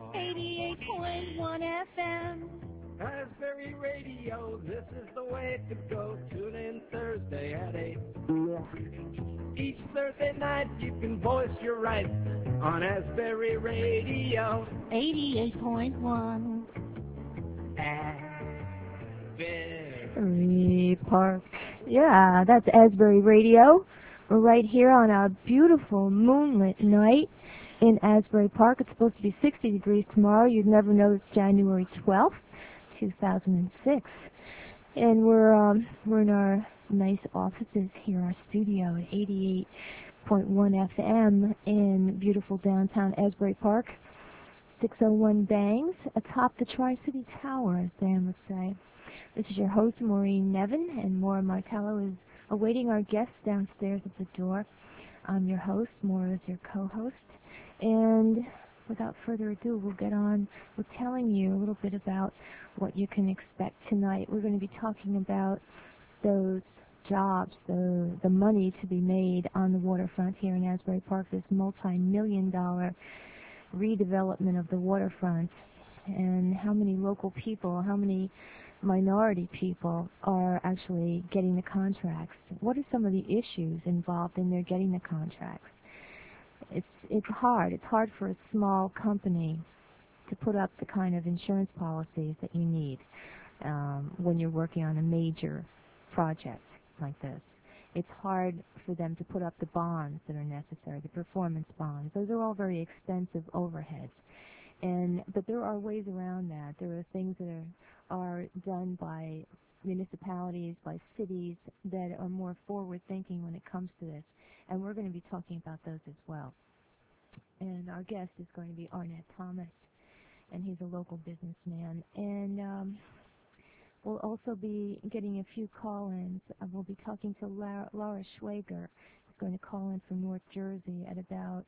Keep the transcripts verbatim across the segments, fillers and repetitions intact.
eighty-eight point one F M. Asbury Radio, this is the way to go. Tune in Thursday at eight. Each Thursday night you can voice your rights on Asbury Radio. eighty-eight point one. Asbury Park. Yeah, that's Asbury Radio. We're right here on a beautiful moonlit night in Asbury Park. It's supposed to be sixty degrees tomorrow. You'd never know it's January twelfth, two thousand six. And we're um, we're in our nice offices here, our studio at eighty-eight point one F M in beautiful downtown Asbury Park. six oh one Bangs, atop the Tri-City Tower, as Dan would say. This is your host, Maureen Nevin, and Maura Martello is awaiting our guests downstairs at the door. I'm your host, Maura is your co-host, and without further ado, we'll get on with telling you a little bit about what you can expect tonight. We're going to be talking about those jobs, the, the money to be made on the waterfront here in Asbury Park, this multi-million dollar redevelopment of the waterfront, and how many local people, how many minority people are actually getting the contracts. What are some of the issues involved in their getting the contracts? It's it's hard. It's hard for a small company to put up the kind of insurance policies that you need um, when you're working on a major project like this. It's hard for them to put up the bonds that are necessary, the performance bonds. Those are all very expensive overheads. And but there are ways around that. There are things that are are done by municipalities, by cities that are more forward-thinking when it comes to this. And we're going to be talking about those as well. And our guest is going to be Arnett Thomas, and he's a local businessman. And um, we'll also be getting a few call-ins. Uh, we'll be talking to Laura, Laura Schwager, who's going to call in from North Jersey at about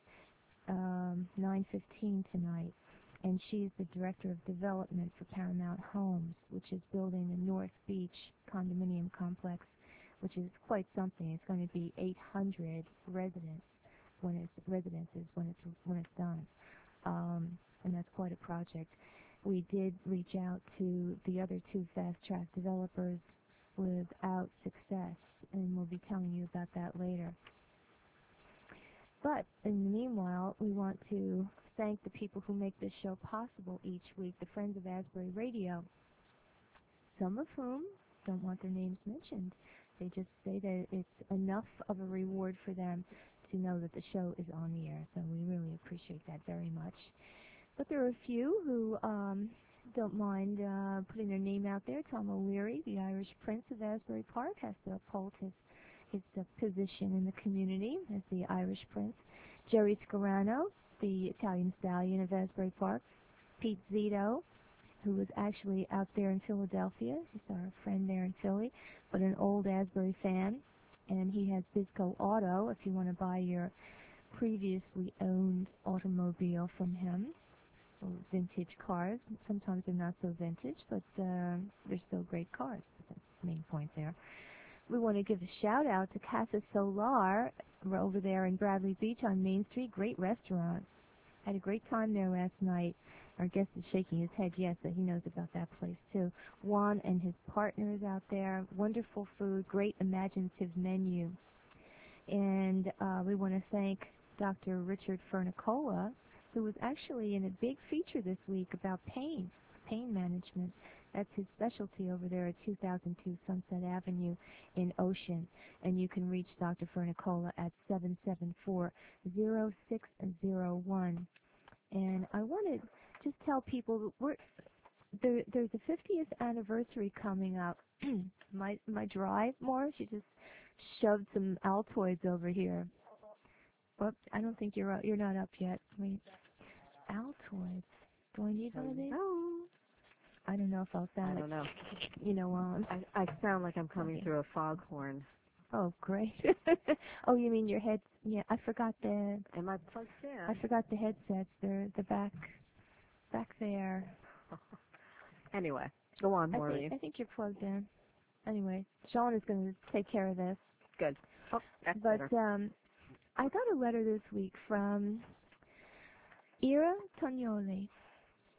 um, nine fifteen tonight. And she's the Director of Development for Paramount Homes, which is building the North Beach condominium complex, which is quite something. It's going to be eight hundred residents when it's residences when it's when it's done, um, and that's quite a project. We did reach out to the other two fast-track developers without success, and we'll be telling you about that later. But in the meanwhile, we want to thank the people who make this show possible each week, the Friends of Asbury Radio, some of whom don't want their names mentioned. They just say that it's enough of a reward for them to know that the show is on the air, so we really appreciate that very much. But there are a few who um, don't mind uh, putting their name out there. Tom O'Leary, the Irish Prince of Asbury Park, has to uphold his his uh, position in the community as the Irish Prince. Jerry Scarano, the Italian Stallion of Asbury Park. Pete Zito, who was actually out there in Philadelphia. He's our friend there in Philly, but an old Asbury fan. And he has Bisco Auto if you want to buy your previously owned automobile from him. So vintage cars. Sometimes they're not so vintage, but uh, they're still great cars. That's the main point there. We want to give a shout out to Casa Solar over there in Bradley Beach on Main Street. Great restaurant. Had a great time there last night. Our guest is shaking his head, yes, that he knows about that place too. Juan and his partners out there. Wonderful food, great imaginative menu. And uh, we want to thank Doctor Richard Fernicola, who was actually in a big feature this week about pain, pain management. That's his specialty over there at two thousand two Sunset Avenue in Ocean. And you can reach Doctor Fernicola at seven seven four, zero six zero one. And I want to just tell people we're, there, there's a fiftieth anniversary coming up. my my drive, Maura, she just shoved some Altoids over here. Whoops, I don't think you're up. You're not up yet. Wait, Altoids. Do I need one of these? Oh. I don't know if I'll sound I don't know. You know, um, I, I sound like I'm coming okay. through a foghorn. Oh, great. Oh, you mean your head? Yeah, I forgot the. Am I plugged in? I forgot the headsets. They're the back, back there. Anyway, go on, I Maureen. think, I think you're plugged in. Anyway, Sean is going to take care of this. Good. Oh, that's but better. um, I got a letter this week from Ira Tognoli.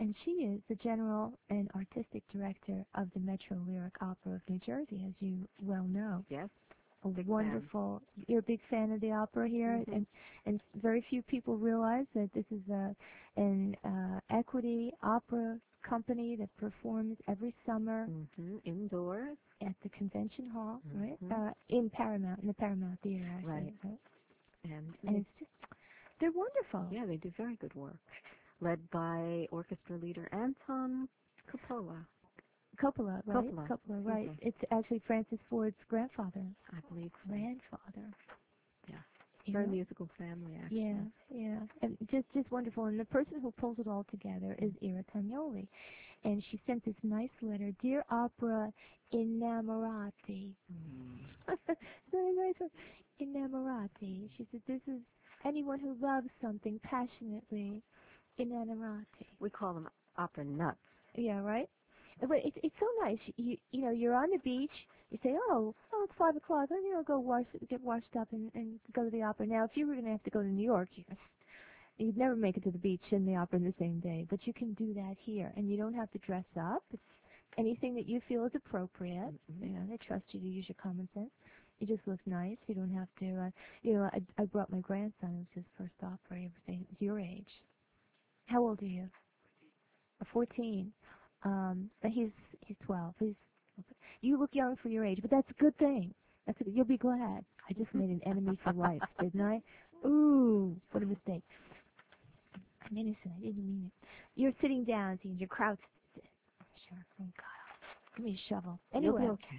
and she is the general and artistic director of the Metro Lyric Opera of New Jersey, as you well know. Yes. A Big wonderful. Fan. You're a big fan of the opera here, Mm-hmm. and and very few people realize that this is a an uh, equity opera company that performs every summer Mm-hmm. Indoors at the convention hall, mm-hmm. right? Uh, in Paramount, in the Paramount Theater, actually. Right. right? And, And it's just, they're wonderful. Yeah, they do very good work. Led by orchestra leader Anton Coppola. Coppola, right? Coppola, Coppola, right. me. It's actually Francis Ford's grandfather. I believe so. Grandfather. Yeah. You Very know? musical family, actually. Yeah, yeah. And just just wonderful. And the person who pulls it all together is Ira Tagnoli. And she sent this nice letter, Dear Opera Innamorati. Mm. Very nice one. Innamorati. She said, this is anyone who loves something passionately. Innamorati. We call them opera nuts. Yeah, right? But it's it's so nice. You you know, you're on the beach. You say, oh, oh, it's five o'clock. Then you know, go wash, get washed up, and and go to the opera. Now, if you were going to have to go to New York, you, you'd never make it to the beach and the opera in the same day. But you can do that here, and you don't have to dress up. It's anything that you feel is appropriate. Mm-hmm. You know, they trust you to use your common sense. You just look nice. You don't have to. Uh, you know, I I brought my grandson. It was his first opera. He was your age. How old are you? Fourteen. Um, but he's he's twelve. He's you look young for your age, but that's a good thing. That's a, you'll be glad. I just made an enemy for life, didn't I? Ooh, what a mistake. I'm innocent. I didn't mean it. You're sitting down, seeing your crouched. Sure. Oh God, give me a shovel. Anyway. You'll be okay.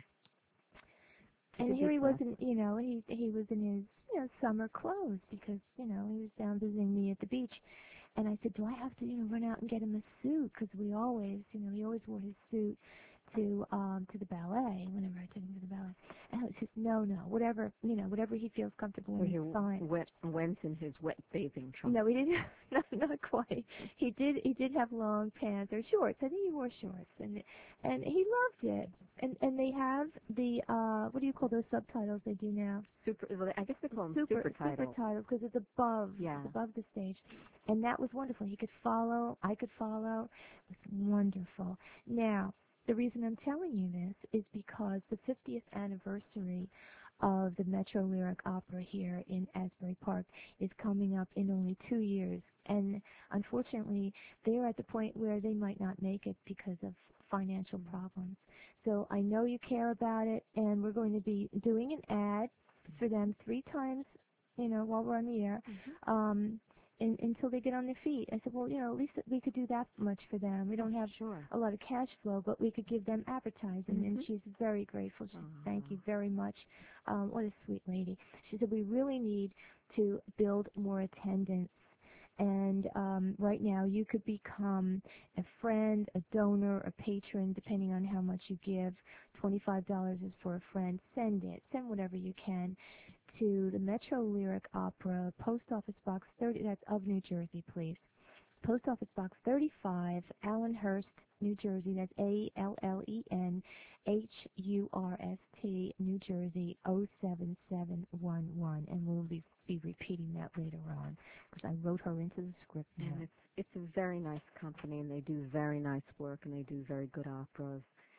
And here he was in, you know, he he was in his you know summer clothes because you know he was down visiting me at the beach. And I said, do I have to, you know, run out and get him a suit? Because we always, you know, he always wore his suit to um to the ballet whenever I took him to the ballet. And I said, no, no, whatever, you know, whatever he feels comfortable in, so he's fine. Wet, went in his wet bathing trunk. No, he didn't. Not, not quite. He did. He did have long pants or shorts. I think he wore shorts, and and he loved it. And and they have the uh what do you call those subtitles they do now? Super. I guess they call them super, super titles. Super titles because it's above. Yeah. It's above the stage, and that was wonderful. He could follow. I could follow. It was wonderful. Now, the reason I'm telling you this is because the fiftieth anniversary of the Metro Lyric Opera here in Asbury Park is coming up in only two years. And unfortunately, they're at the point where they might not make it because of financial problems. So I know you care about it, and we're going to be doing an ad for them three times, you know, while we're on the air. Mm-hmm. Um, In, until they get on their feet. I said, well, you know, at least we could do that much for them. We don't have sure. a lot of cash flow, but we could give them advertising. Mm-hmm. And she's very grateful. She said, uh-huh. thank you very much. Um, what a sweet lady. She said, we really need to build more attendance. And um, right now you could become a friend, a donor, a patron, depending on how much you give. twenty-five dollars is for a friend. Send it. Send whatever you can to the Metro Lyric Opera, Post Office Box thirty, that's of New Jersey, please. Post Office Box thirty-five, Allenhurst, New Jersey, that's A L L E N H U R S T, New Jersey, oh seven seven one one. And we'll be, be repeating that later on, because I wrote her into the script now. And it's, it's a very nice company, and they do very nice work, and they do very good operas.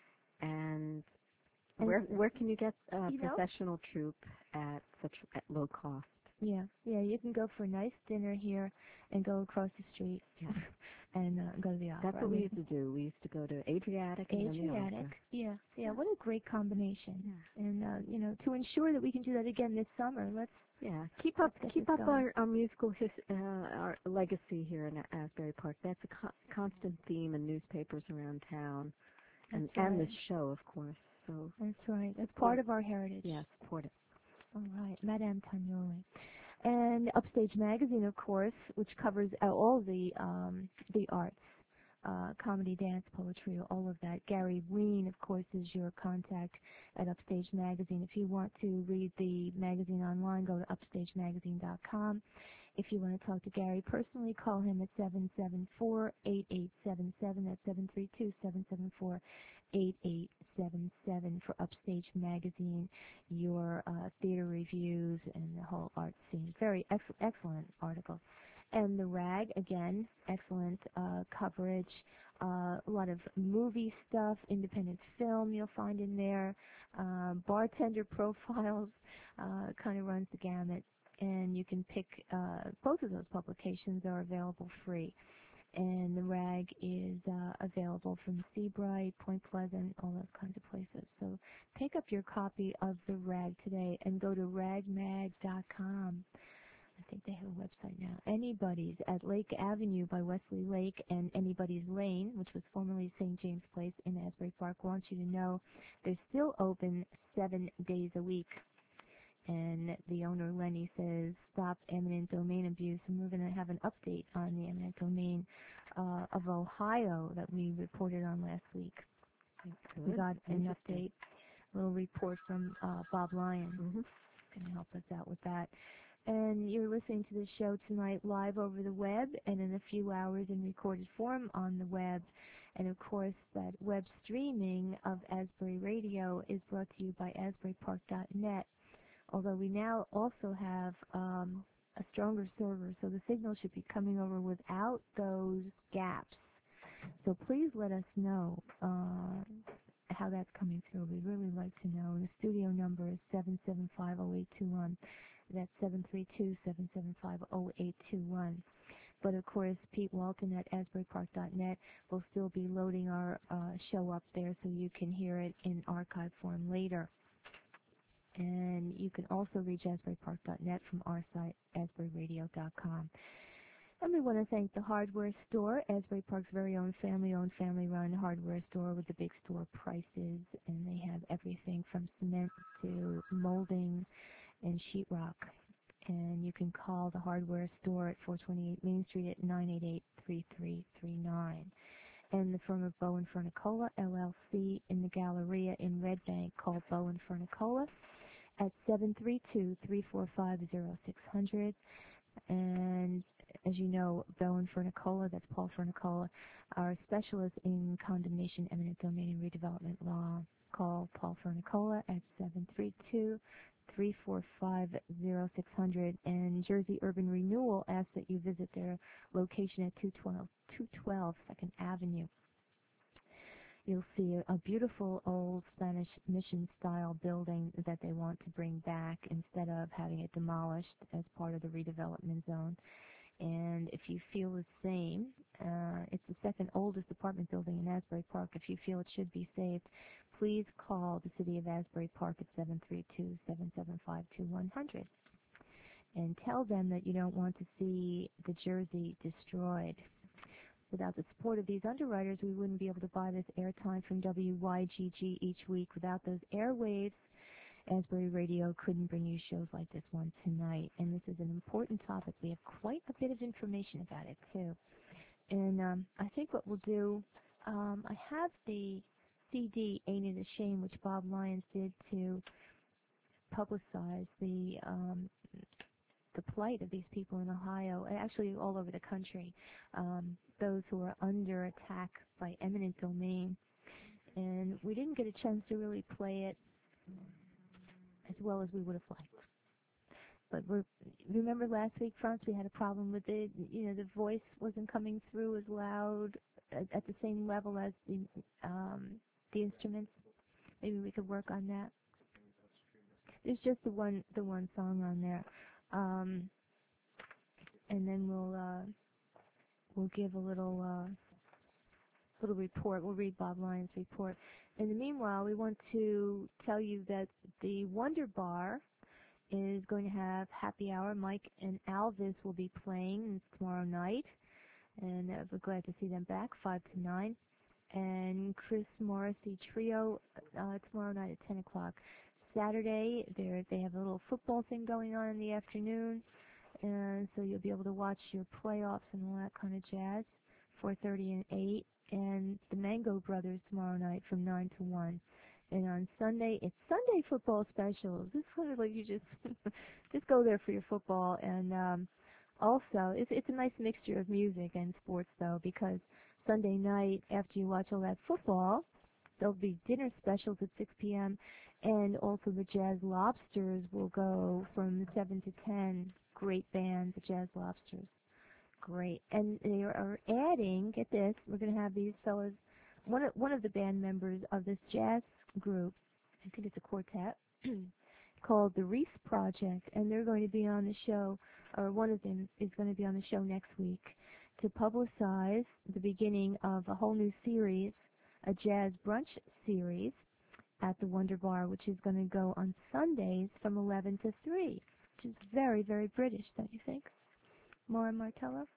And And where where can you get a you know, professional troupe at such at low cost? Yeah, yeah, you can go for a nice dinner here and go across the street Yeah. and uh, go to the opera. That's what we used to do. We used to go to Adriatic and then the Adriatic, opera. yeah, yeah. What a great combination! Yeah. And uh, you know, to ensure that we can do that again this summer, let's yeah keep up let's keep this up going. our, our musical his, uh, our legacy here in Asbury Park. That's a co- constant theme in newspapers around town, and That's and right. this show, of course. So That's right. That's part of our heritage. yeah, support it. All right, Madame Tagnoli. And Upstage Magazine, of course, which covers uh, all the um, the arts, uh, comedy, dance, poetry, all of that. Gary Ween, of course, is your contact at Upstage Magazine. If you want to read the magazine online, go to upstage magazine dot com. If you want to talk to Gary personally, call him at seven seven four, eight eight seven seven. That's seven three two, seven seven four, eight eight seven seven for Upstage Magazine, your uh, theater reviews and the whole art scene. Very ex- excellent articles. And the Rag, again, excellent uh, coverage. Uh, a lot of movie stuff, independent film you'll find in there. Uh, bartender profiles, uh, kind of runs the gamut. And you can pick, uh, both of those publications are available free. And the Rag is uh, available from Seabright, Point Pleasant, all those kinds of places. So pick up your copy of the Rag today and go to rag mag dot com. I think they have a website now. Anybody's at Lake Avenue by Wesley Lake and Anybody's Lane, which was formerly Saint James Place in Asbury Park, wants you to know they're still open seven days a week. And the owner, Lenny, says, stop eminent domain abuse. And we're going to have an update on the eminent domain uh, of Ohio that we reported on last week. Good. We got an Interesting. update, a little report from uh, Bob Lyon. Mm-hmm. Going to help us out with that. And you're listening to the show tonight live over the web and in a few hours in recorded form on the web. And of course, that web streaming of Asbury Radio is brought to you by asbury park dot net. Although we now also have um, a stronger server, so the signal should be coming over without those gaps. So please let us know uh, how that's coming through. We'd really like to know. The studio number is seven seven five, zero eight two one. That's seven three two, seven seven five, zero eight two one. But of course, Pete Walton at asbury park dot net will still be loading our uh, show up there so you can hear it in archive form later. And you can also reach asbury park dot net from our site, asbury radio dot com. And we want to thank the Hardware Store, Asbury Park's very own family-owned, family-run hardware store with the big store prices. And they have everything from cement to molding and sheetrock. And you can call the Hardware Store at four twenty-eight Main Street at nine eight eight, three three three nine. And the firm of Bowen Furnicola, L L C, in the Galleria in Red Bank, called Bowen Furnicola at seven three two, three four five, zero six zero zero. And as you know, Bowen Furnicola, that's Paul Furnicola, are specialists in condemnation, eminent domain, and redevelopment law. Call Paul Furnicola at seven three two, three four five, zero six zero zero. And Jersey Urban Renewal asks that you visit their location at two twelve second Avenue. You'll see a, a beautiful old Spanish mission-style building that they want to bring back instead of having it demolished as part of the redevelopment zone. And if you feel the same, uh, it's the second oldest apartment building in Asbury Park. If you feel it should be saved, please call the City of Asbury Park at seven three two, seven seven five, two one zero zero and tell them that you don't want to see the Jersey destroyed. Without the support of these underwriters, we wouldn't be able to buy this airtime from W Y G G each week. Without those airwaves, Asbury Radio couldn't bring you shows like this one tonight. And this is an important topic. We have quite a bit of information about it, too. And um, I think what we'll do, um, I have the C D, Ain't It a Shame, which Bob Lyons did to publicize the um, the plight of these people in Ohio, actually all over the country, um, those who are under attack by eminent domain. And we didn't get a chance to really play it as well as we would have liked. But we're, remember last week, Franz, we had a problem with it. You know, the voice wasn't coming through as loud at, at the same level as the um, the instruments. Maybe we could work on that. There's just the one the one song on there. Um, and then we'll uh, we'll give a little uh, little report. We'll read Bob Lyons' report. In the meanwhile, we want to tell you that the Wonder Bar is going to have happy hour. Mike and Alvis will be playing tomorrow night, and uh, we're glad to see them back, five to nine. And Chris Morrissey Trio uh, tomorrow night at ten o'clock. Saturday, they have a little football thing going on in the afternoon, and so you'll be able to watch your playoffs and all that kind of jazz, four thirty and eight, and the Mango Brothers tomorrow night from nine to one. And on Sunday, it's Sunday football specials. It's sort of like you just just go there for your football, and um, also it's it's a nice mixture of music and sports though, because Sunday night after you watch all that football, there'll be dinner specials at six p m and also the Jazz Lobsters will go from seven to ten. Great band, the Jazz Lobsters. great. And they are adding, get this, we're going to have these fellas, one of, one of the band members of this jazz group, I think it's a quartet, called the Reese Project, and they're going to be on the show, or one of them is going to be on the show next week to publicize the beginning of a whole new series, a jazz brunch series at the Wonder Bar, which is going to go on Sundays from eleven to three, which is very, very British, don't you think? Maura Martello?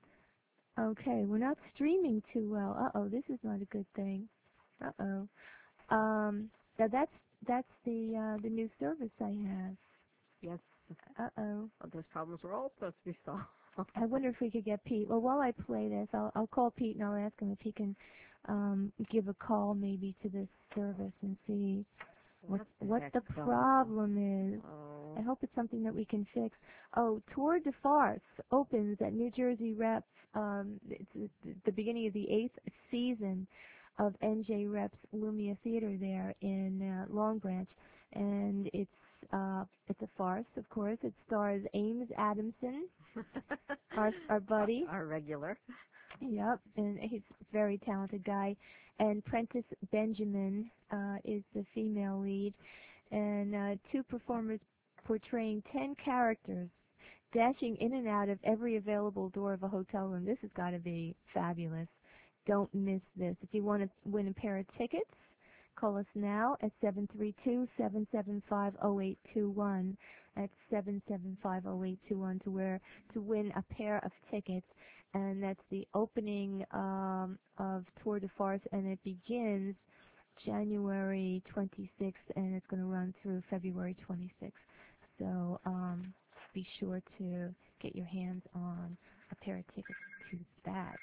Okay, we're not streaming too well. Uh-oh, this is not a good thing. Uh-oh. Um, now that's that's the uh, the new service I have. Yes. Uh-oh. Well, those problems were all supposed to be solved. I wonder if we could get Pete. Well, while I play this, I'll I'll call Pete and I'll ask him if he can um, give a call maybe to this service and see what what the problem is. Oh. I hope it's something that we can fix. Oh, Tour de Farce opens at New Jersey Reps. Um, it's the beginning of the eighth season of N J Reps Lumia Theater there in uh, Long Branch, and it's uh, it's a farce, of course. It stars Ames Adamson, our our buddy, our regular. Yep, and he's a very talented guy. And Prentice Benjamin uh, is the female lead, and uh, two performers portraying ten characters, dashing in and out of every available door of a hotel room. This has got to be fabulous. Don't miss this. If you want to win a pair of tickets, call us now at seven three two, seven seven five, zero eight two one. That's seven seven five, zero eight two one to where to win a pair of tickets. And that's the opening um, of Tour de Farce, and it begins January twenty-sixth, and it's going to run through February twenty-sixth. So um, be sure to get your hands on a pair of tickets to that.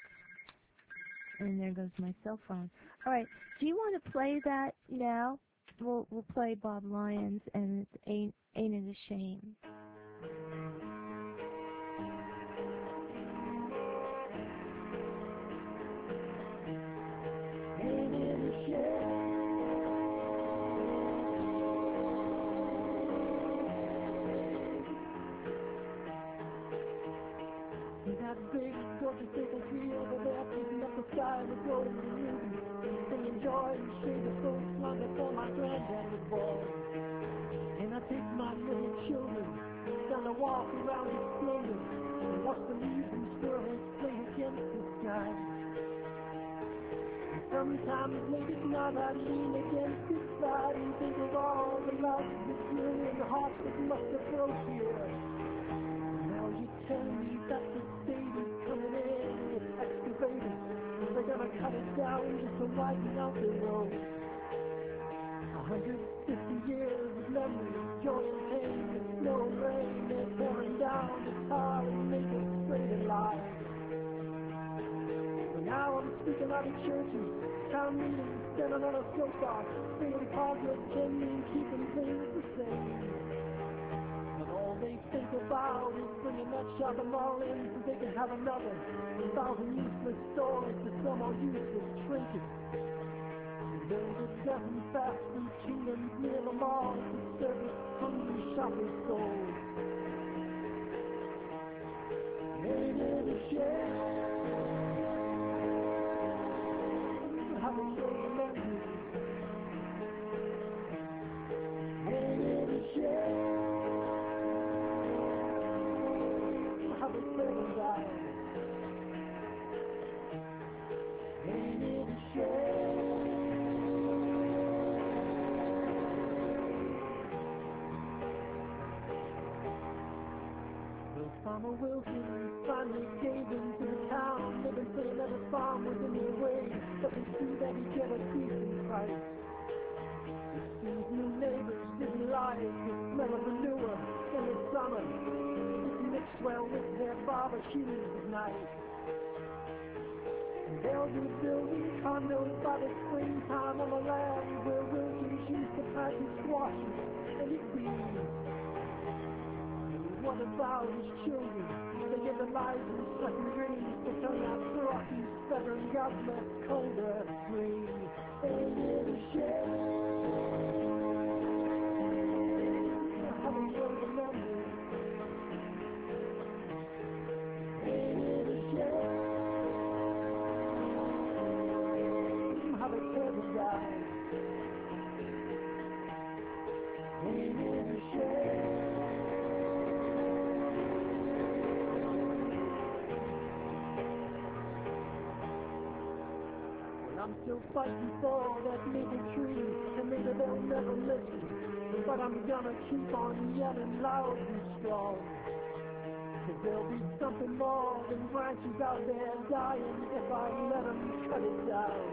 And there goes my cell phone. All right, do you want to play that now? We'll we'll play Bob Lyons, and it's Ain't Ain't It a Shame. Ain't it a shame? That big, gorgeous big tree over there, picking up the sky with golden rubies, singing joy and shade of so long before my granddad was born. And I take my little children down the walk around the splendor and watch the leaves and squirrels play against the sky. And sometimes late at night I lean against the side and think of all the love, the thrill, and the heart that must have broke here. Now you tell me that the state is coming in with excavators. They're gonna cut it down just to widen out the road. A hundred fifty years of memories, joy and pain, the snow and rain, they're pouring down the tar and make it straight and live. But now I'm speaking out of churches, town meetings, standing on a soapbox, singing positive, tending, keeping things the same. But all they think about is bringing that shopping mall in so they can have another thousand useless stores to sell more useless trinkets. And there's a dozen fast food kingdoms near the mall to service hungry shopping souls. Ain't it a shame? How they show the memories. Ain't it a shame? Ain't it a shame? Well, Farmer Wilson finally gave into the town. They've been saying that his farm was in their way, but they see that he get a decent price. These new neighbors didn't like the smell of manure in the summer. Mixed well with their barbecues at night. And they'll be building condos by the springtime on the land where Wilkins used to plant his squashes and his beans. What about his children? They give their lives in second dreams to turn out Rocky, feather, and God's left colder green. Ain't it a shame? How they show the memories. Ain't it a I'm still fighting for that maple tree, and maybe they'll never listen, but I'm gonna keep on yelling loud and strong. Cause there'll be something more than branches out there dying if I let them cut it down.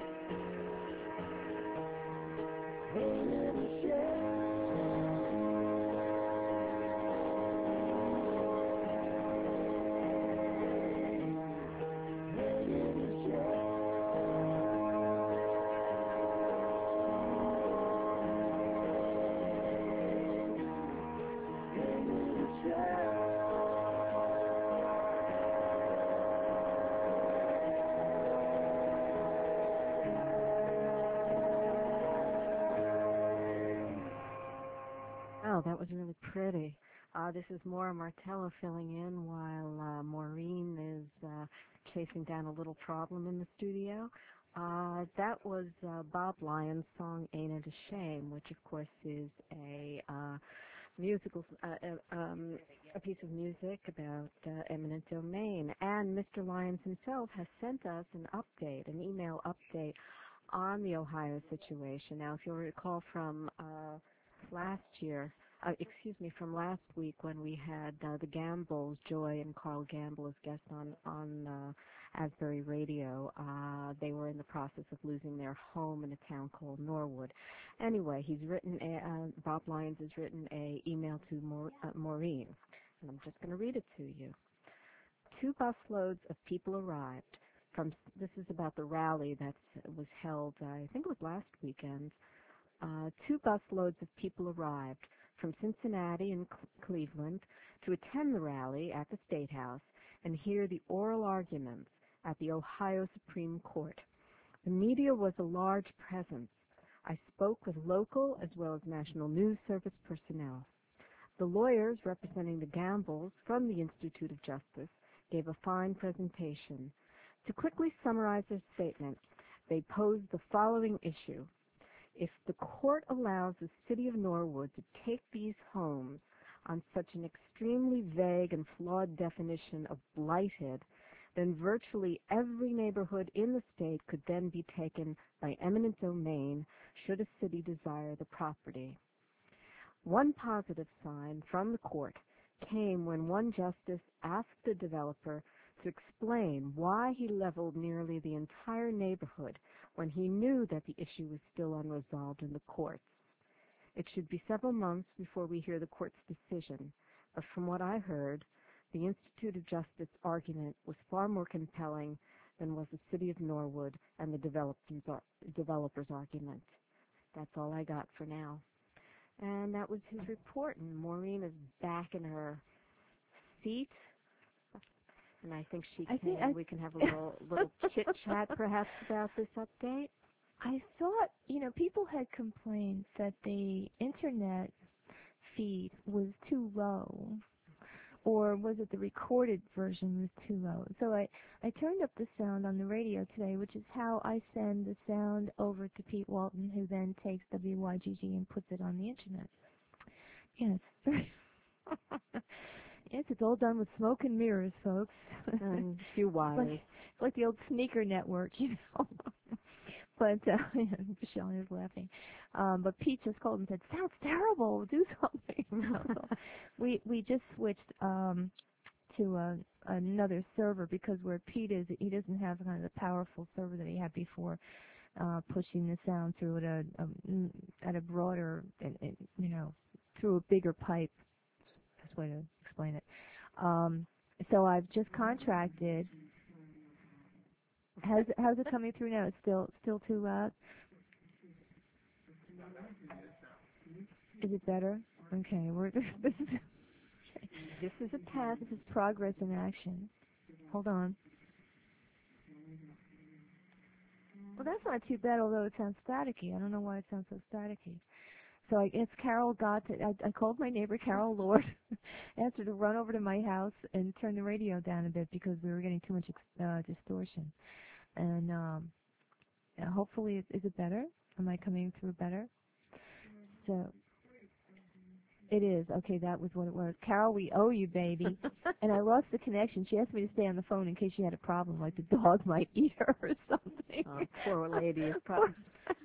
Hey, little shade. Oh, that was really pretty. Uh, this is Maura Martello filling in while uh, Maureen is uh, chasing down a little problem in the studio. Uh, that was uh, Bob Lyons' song "Ain't It a Shame," which of course is a uh, musical, uh, uh, um, a piece of music about uh, eminent domain. And Mister Lyons himself has sent us an update, an email update on the Ohio situation. Now, if you'll recall from uh, last year, uh, excuse me, from last week when we had uh, the Gambles, Joy and Carl Gamble as guests on, on uh, Asbury Radio, uh, they were in the process of losing their home in a town called Norwood. Anyway, he's written, a, uh, Bob Lyons has written a email to Maur uh, Maureen, and I'm just going to read it to you. Two busloads of people arrived from, this is about the rally that was held, uh, I think it was last weekend. Uh, two busloads of people arrived from Cincinnati and Cl Cleveland to attend the rally at the State House and hear the oral arguments at the Ohio Supreme Court. The media was a large presence. I spoke with local as well as National News Service personnel. The lawyers representing the Gambles from the Institute of Justice gave a fine presentation. To quickly summarize their statement, they posed the following issue. If the court allows the city of Norwood to take these homes on such an extremely vague and flawed definition of blighted, then virtually every neighborhood in the state could then be taken by eminent domain should a city desire the property. One positive sign from the court came when one justice asked the developer to explain why he leveled nearly the entire neighborhood when he knew that the issue was still unresolved in the courts. It should be several months before we hear the court's decision, but from what I heard, the Institute of Justice argument was far more compelling than was the city of Norwood and the developers, developers argument. That's all I got for now. And that was his report, and Maureen is back in her seat. And I think she can, I think I, we can have a little, little chit-chat perhaps about this update. I thought, you know, people had complained that the internet feed was too low, or was it the recorded version was too low? So I, I turned up the sound on the radio today, which is how I send the sound over to Pete Walton, who then takes W Y G G and puts it on the internet. Yes. Yes, it's all done with smoke and mirrors, folks. And a few wires. It's like, it's like the old sneaker network, you know. But, uh, Michelle is laughing. Um, but Pete just called and said, sounds terrible, do something. So we, we just switched um, to a, another server because where Pete is, he doesn't have kind of the powerful server that he had before, uh, pushing the sound through at a, um, at a broader, you know, through a bigger pipe. Best way to explain it. Um, so I've just contracted. How's it, how's it coming through now? It's still still too loud. Is it better? Okay, we're this is this is a test. This is progress in action. Hold on. Well, that's not too bad, although it sounds staticky. I don't know why it sounds so staticky. So I guess Carol got to, I, I called my neighbor, Carol Lord, asked her to run over to my house and turn the radio down a bit because we were getting too much uh, distortion. And um, yeah, hopefully, it, is it better? Am I coming through better? So it is. Okay, that was what it was. Carol, we owe you, baby. And I lost the connection. She asked me to stay on the phone in case she had a problem, like the dog might eat her or something. Oh. poor lady is probably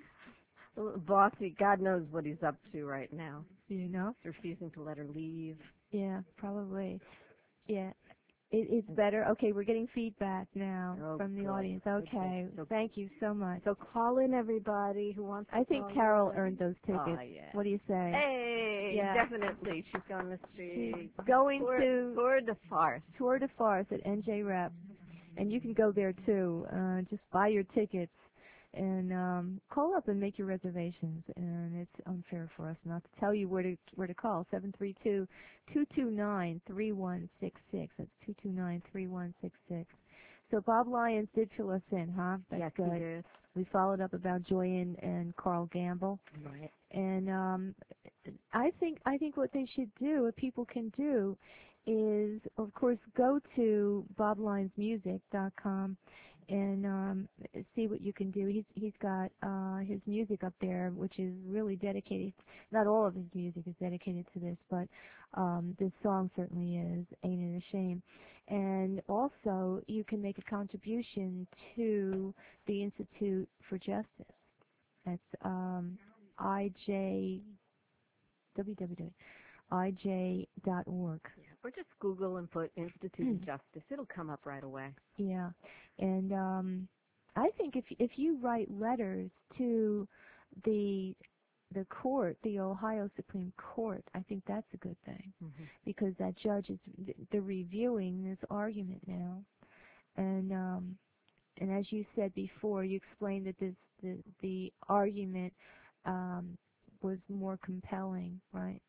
bossy. God knows what he's up to right now. You know? Refusing to let her leave. Yeah, probably. Yeah. It, it's better. Okay, we're getting feedback now Oh, from the good. audience. Good, Okay, good. So, thank you so much. so call in everybody who wants to I think call Carol in. earned those tickets. Oh, yeah. What do you say? Hey, Yeah. definitely. She's going to see She's going Tour, to Tour de Farce. Tour de Farce at N J Rep, and you can go there too. Uh, just buy your tickets and um, call up and make your reservations. And it's unfair for us not to tell you where to where to call. seven three two, two two nine, three one six six. That's two two nine, three one six six. So Bob Lyons did fill us in, huh? That's yes, good. he did. We followed up about Joyanne and Carl Gamble. Right. And um, I think I think what they should do, what people can do, is of course go to bob lyons music dot com and um, see what you can do. He's he's got uh, his music up there, which is really dedicated. Not all of his music is dedicated to this, but um, this song certainly is. Ain't It a Shame? And also, you can make a contribution to the Institute for Justice. That's um, I J w w w dot i j dot org. Yeah. Or just Google and put Institute of Justice. It'll come up right away. Yeah, and um, I think if if you write letters to the the court, the Ohio Supreme Court, I think that's a good thing, Mm-hmm. because that judge is they're reviewing this argument now, and um, and as you said before, you explained that this the the argument um, was more compelling, right?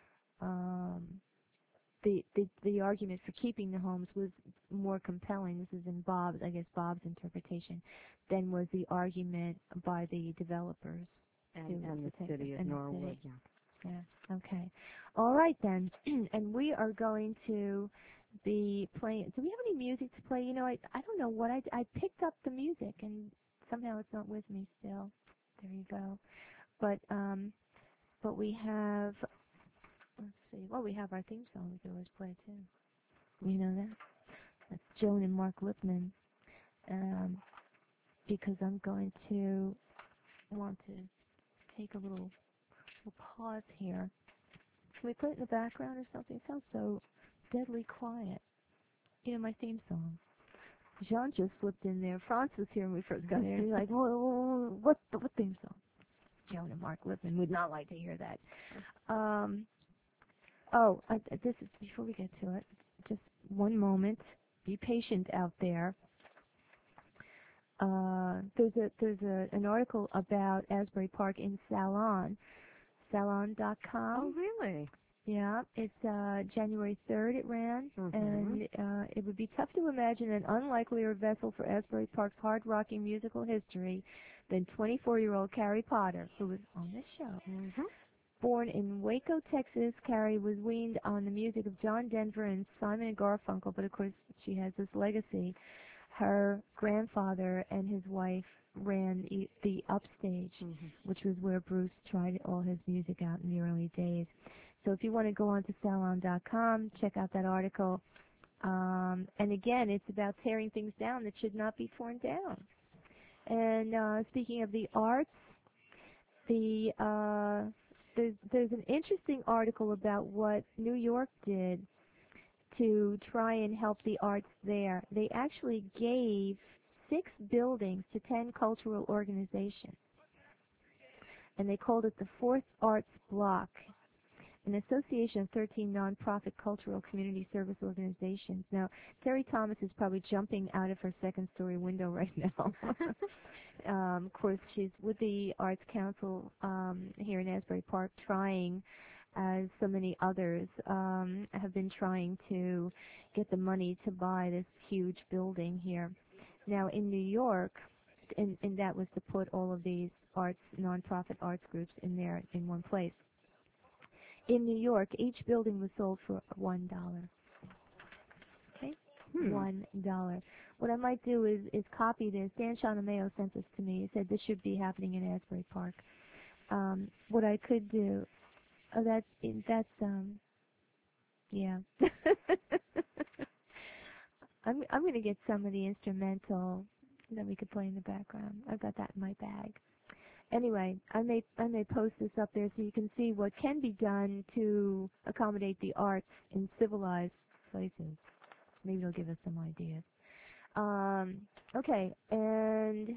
Um, the, the the argument for keeping the homes was more compelling. This is in Bob's, I guess, Bob's interpretation, than was the argument by the developers. And, to- and to the take city it- of and the Norwood, city. yeah. Yeah. Okay. All right then. And we are going to be playing. Do we have any music to play? You know, I I don't know what I I picked up the music and somehow it's not with me still. There you go. But um, but we have. Let's see. Well, we have our theme song we could always play too. You know that? That's Joan and Mark Lipman. Um, because I'm going to want to take a little, little pause here. Can we put it in the background or something? It sounds so deadly quiet. You know, my theme song. Jean just slipped in there. Franz was here when we first got here. And he's like, well, what, what theme song? Joan and Mark Lipman would not like to hear that. Um, oh, I, this is, before we get to it, just one moment. Be patient out there. Uh, there's a there's a an article about Asbury Park in Salon, salon dot com. Oh, really? Yeah, it's uh, January third it ran, Mhm. and uh, it would be tough to imagine an unlikelier vessel for Asbury Park's hard-rocking musical history than twenty-four-year-old Carrie Potter, who was on this show. Mm-hmm. Born in Waco, Texas, Carrie was weaned on the music of John Denver and Simon and Garfunkel, but of course she has this legacy. Her grandfather and his wife ran e- the Upstage, Mm-hmm. which was where Bruce tried all his music out in the early days. So if you want to go on to salon dot com, check out that article. Um, and again, it's about tearing things down that should not be torn down. And uh, speaking of the arts, the uh, there's, there's an interesting article about what New York did to try and help the arts there. They actually gave six buildings to ten cultural organizations, and they called it the Fourth Arts Block, an association of thirteen nonprofit cultural community service organizations. Now, Terry Thomas is probably jumping out of her second-story window right now. um, of course, she's with the Arts Council um, here in Asbury Park, trying, as so many others um, have been trying to get the money to buy this huge building here. Now, in New York, and, and that was to put all of these arts, nonprofit arts groups in there in one place. In New York, each building was sold for one dollar. Okay, Hmm. one dollar. What I might do is is copy this. Dan Shanameo sent this to me. He said this should be happening in Asbury Park. Um, what I could do, oh, that's that's um, yeah. I'm I'm going to get some of the instrumental that we could play in the background. I've got that in my bag. Anyway, I may I may post this up there so you can see what can be done to accommodate the arts in civilized places. Maybe it'll give us some ideas. Um, okay, and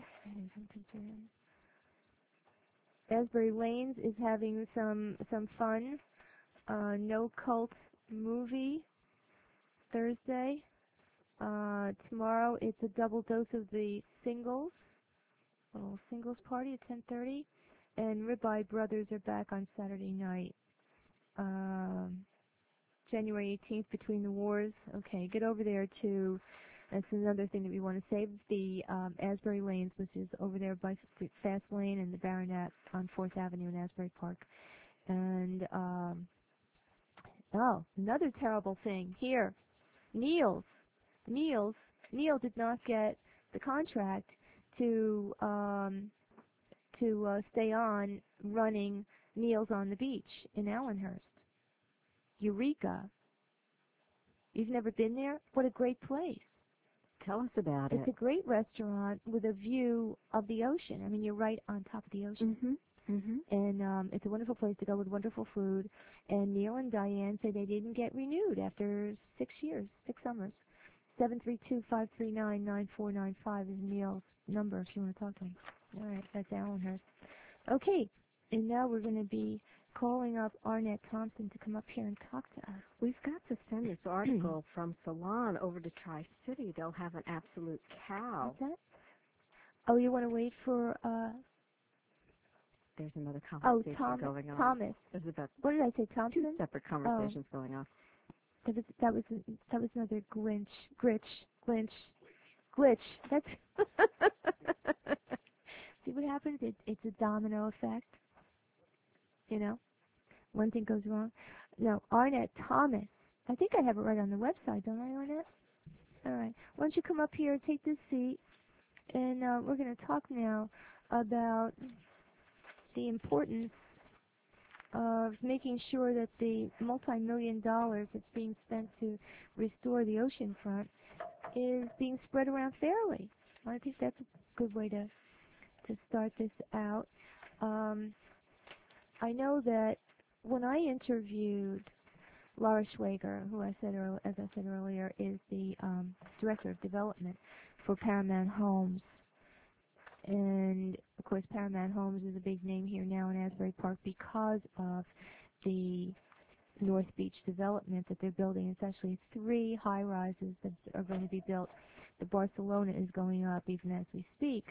Asbury Lanes is having some some fun. Uh, no Cult movie Thursday. Uh, tomorrow it's a double dose of the singles. Little singles party at ten thirty, and Ribeye Brothers are back on Saturday night. Um, January eighteenth, Between the Wars. Okay, get over there too. That's another thing that we want to save the um, Asbury Lanes, which is over there by Fast Lane and the Baronet on fourth Avenue in Asbury Park. And um, oh, another terrible thing here, Neil's. Neil's. Neil did not get the contract to um, to uh, stay on running Neil's on the Beach in Allenhurst. Eureka! You've never been there? What a great place! Tell us about It's it. a great restaurant with a view of the ocean. I mean, you're right on top of the ocean. Mm-hmm. Mm-hmm. And um, it's a wonderful place to go with wonderful food. And Neil and Diane say they didn't get renewed after six years, six summers. seven three two, five three nine, nine four nine five is Neil's number if you want to talk to him. All right, that's Allenhurst. Okay, and now we're going to be calling up Arnett Thompson to come up here and talk to us. We've got to send this article from Salon over to Tri-City. They'll have an absolute cow. What's that? Oh, you want to wait for, uh, There's another oh, conversation Thomas, going on. Thomas. There's about What did I say, Thompson? two separate conversations going on. That was, that was, that was another Grinch, Gritch, Glinch, Glitch. That's, see what happens? It, it's a domino effect. You know? One thing goes wrong. No, Arnett Thomas. I think I have it right on the website, don't I, Arnett? All right. Why don't you come up here, take this seat, and uh, we're going to talk now about the importance of making sure that the multi-million dollars that's being spent to restore the ocean front is being spread around fairly. I think that's a good way to to start this out. Um, I know that when I interviewed Laura Schwager, who I said earlier, as I said earlier, is the um, director of development for Paramount Homes, and of course Paramount Homes is a big name here now in Asbury Park because of the North Beach development that they're building. It's actually three high-rises that are going to be built. The Barcelona is going up even as we speak.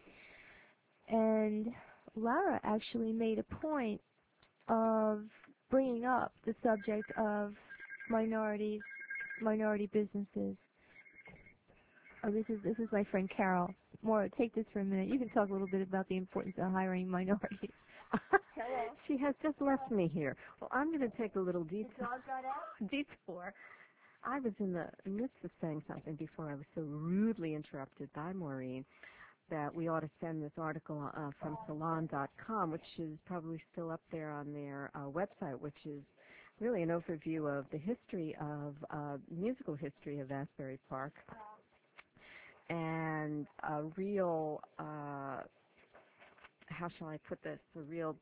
And Lara actually made a point of bringing up the subject of minorities, minority businesses. Oh, this is this is my friend Carol. Maura, take this for a minute. You can talk a little bit about the importance of hiring minorities. Hello. She has just left me here. Well, I'm going to take a little detour. detour. I was in the midst of saying something before I was so rudely interrupted by Maureen that we ought to send this article uh, from salon dot com, which is probably still up there on their uh, website, which is really an overview of the history of, uh, musical history of Asbury Park. And a real, uh, how shall I put this, a real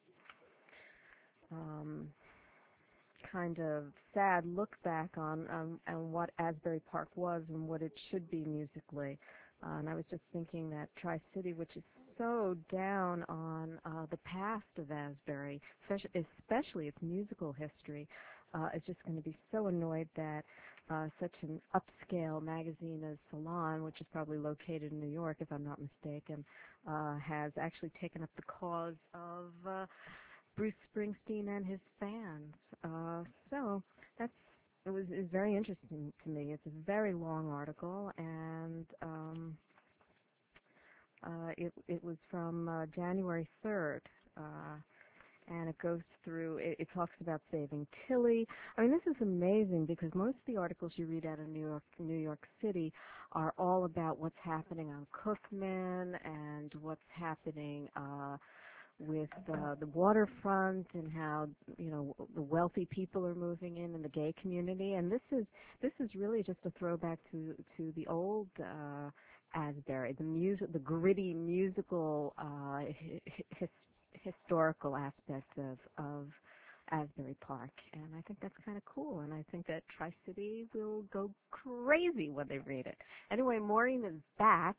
um, kind of sad look back on, um, on what Asbury Park was and what it should be musically. Uh, and I was just thinking that Tri-City, which is so down on uh, the past of Asbury, especially, especially its musical history, uh, is just going to be so annoyed that uh, such an upscale magazine as Salon, which is probably located in New York, if I'm not mistaken, uh, has actually taken up the cause of uh, Bruce Springsteen and his fans. Uh, so that's It was, it was very interesting to me. It's a very long article, and um, uh, it, it was from uh, January third, uh, and it goes through, it, it talks about saving Tilly. I mean, this is amazing because most of the articles you read out of New York, New York City are all about what's happening on Cookman and what's happening uh, with uh, the waterfront and how, you know, the wealthy people are moving in in the gay community. And this is this is really just a throwback to to the old uh, Asbury, the music, the gritty musical, uh, his, historical aspect of of Asbury Park, and I think that's kind of cool. And I think that Tri-City will go crazy when they read it. Anyway, Maureen is back.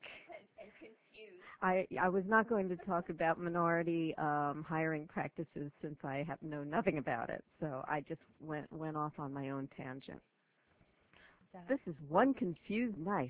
I I was not going to talk about minority um, hiring practices since I have know nothing about it. So I just went went off on my own tangent. This is one confused night.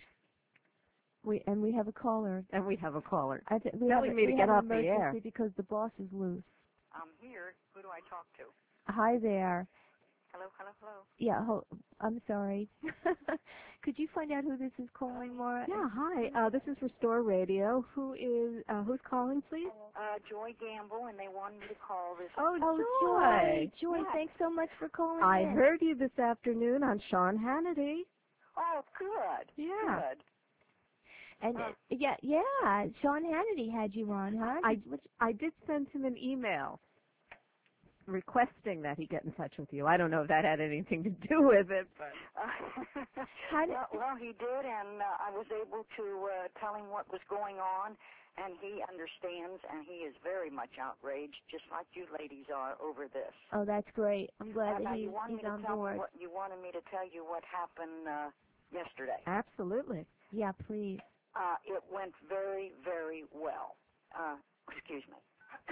We and we have a caller. And we have a caller. I th- we Telling have, me to we get have off an the air. emergency because the boss is loose. I'm here. Who do I talk to? Hi there. Hello, hello, hello. Yeah, ho- I'm sorry. Could you find out who this is calling, Maura? Yeah, hi. Uh, this is Restore Radio. Who is uh, who's calling, please? Uh, Joy Gamble, and they wanted me to call this. Oh, Oh, Joy. Joy. Joy, Yes. thanks so much for calling I in. heard you this afternoon on Sean Hannity. Oh, good. Yeah. Good. And Uh, uh, yeah, yeah, Sean Hannity had you on, huh? I Did- which- I did send him an email requesting that he get in touch with you. I don't know if that had anything to do with it, but Uh, How did- well, well, he did, and uh, I was able to uh, tell him what was going on, and he understands, and he is very much outraged, just like you ladies are, over this. Oh, that's great. I'm glad Uh, that now, he's, you wanted he's me to on tell board. Me what, you wanted me to tell you what happened uh, yesterday. absolutely. Yeah, please. Uh, it went very, very well. Uh, excuse me.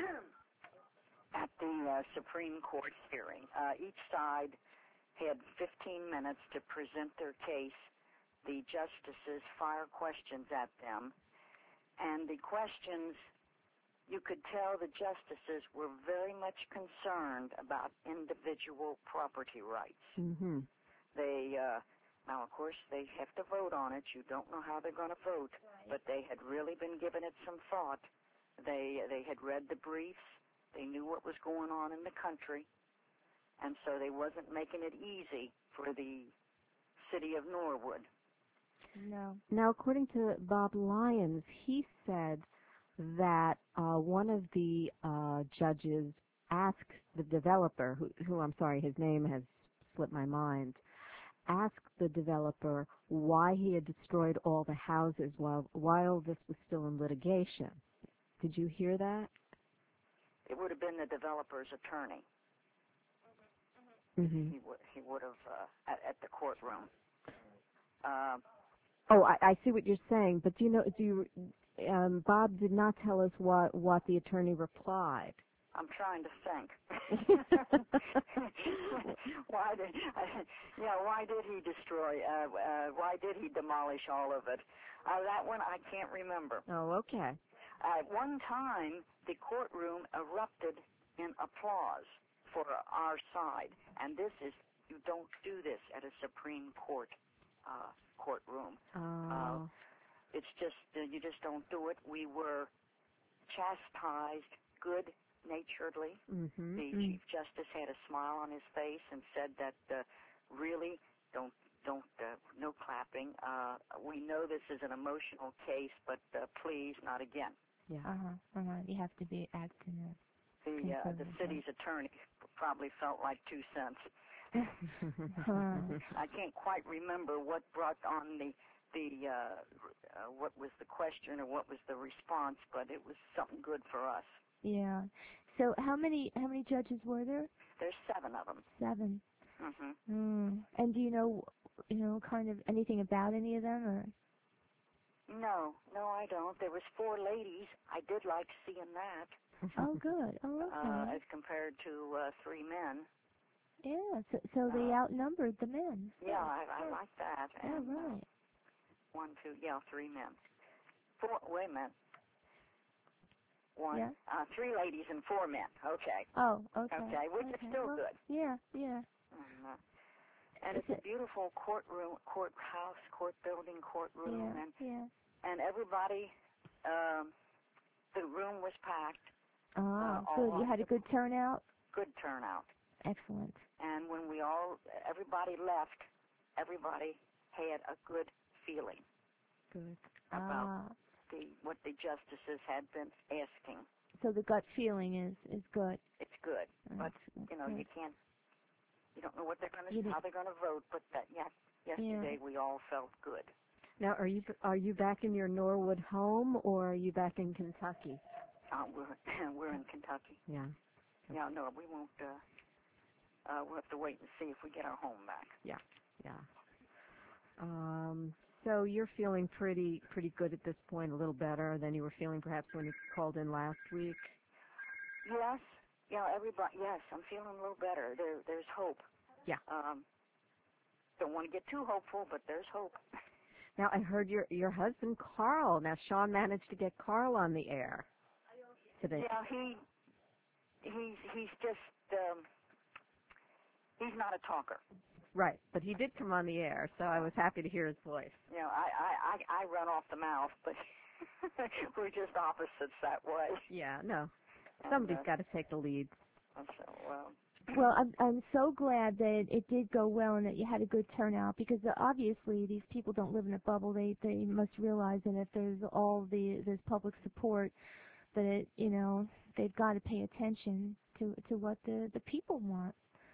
At the uh, Supreme Court hearing, uh, each side had fifteen minutes to present their case. The justices fire questions at them, and the questions, you could tell the justices were very much concerned about individual property rights. Mhm. They, uh, now of course they have to vote on it. You don't know how they're going to vote, but they had really been giving it some thought. They they had read the briefs. They knew what was going on in the country, and so they wasn't making it easy for the city of Norwood. No. Now, according to Bob Lyons, he said that uh, one of the uh, judges asked the developer, who, who I'm sorry, his name has slipped my mind, asked the developer why he had destroyed all the houses while while this was still in litigation. Did you hear that? It would have been the developer's attorney. Mm-hmm. He would he would have uh, at, at the courtroom. Uh, Oh, I, I see what you're saying, but do you know? Do you? Um, Bob did not tell us what what the attorney replied. I'm trying to think. why did uh, yeah? Why did he destroy? Uh, uh, why did he demolish all of it? Uh, that one I can't remember. Oh, okay. At one time, the courtroom erupted in applause for our side, and this is you don't do this at a Supreme Court uh, courtroom. Oh. It's just uh, you just don't do it. We were chastised good-naturedly. Mm-hmm. The Mm. Chief Justice had a smile on his face and said that uh, really don't don't uh, no clapping. Uh, we know this is an emotional case, but uh, please not again. Yeah. Uh-huh. Uh-huh. You have to be acting. The uh, the Conservative. city's attorney probably felt like two cents. Huh. I can't quite remember what brought on the the uh, uh, what was the question or what was the response, but it was something good for us. Yeah. So how many how many judges were there? There's seven of them. Seven. hmm Mm. And do you know, you know, kind of anything about any of them, or? No, no, I don't. There was four ladies. I did like seeing that Oh, good. Oh, okay. uh, as compared to uh, three men. Yeah. So, so they uh, outnumbered the men. Yeah, I, I like that. Yeah, And, uh, right. one, two, yeah, three men. Four. Wait a minute. One, Yeah. uh, three ladies and four men. Okay. Oh, okay. Okay, which is still well, good. Yeah, yeah. And, uh, and Is it's a it- beautiful courtroom, courthouse, court building, courtroom, Yeah, and yeah. and everybody. Um, the room was packed. Oh, Uh, good. all You had a good turnout? Good turnout. Excellent. And when we all, everybody left, everybody had a good feeling Good. about Ah, the what the justices had been asking. so the gut feeling is, is good. It's good, but That's- you know that's you good. can't. You don't know what they're going You to, didn't- how they're going to vote. But that yes, yesterday we all felt good. Now, are you are you back in your Norwood home, or are you back in Kentucky? Uh, we're we're in Kentucky. Yeah. Yeah, no, we won't. Uh, uh, we'll have to wait and see if we get our home back. Yeah. Yeah. Um, so you're feeling pretty pretty good at this point, a little better than you were feeling perhaps when you called in last week. Yes. Yeah, everybody. Yes, I'm feeling a little better. There, there's hope. Yeah. Um, don't want to get too hopeful, but there's hope. Now, I heard your your husband Carl. Now, Sean managed to get Carl on the air today. Yeah, he he's he's just um, he's not a talker. Right, but he did come on the air, so I was happy to hear his voice. You know, I I I, I run off the mouth, but we're just opposites that way. Yeah, no, And, somebody's uh, got to take the lead. So, well, Well, I'm I'm so glad that it did go well and that you had a good turnout, because uh, obviously these people don't live in a bubble. They they must realize that if there's all the there's public support, that it, you know, they've got to pay attention to to what the the people want.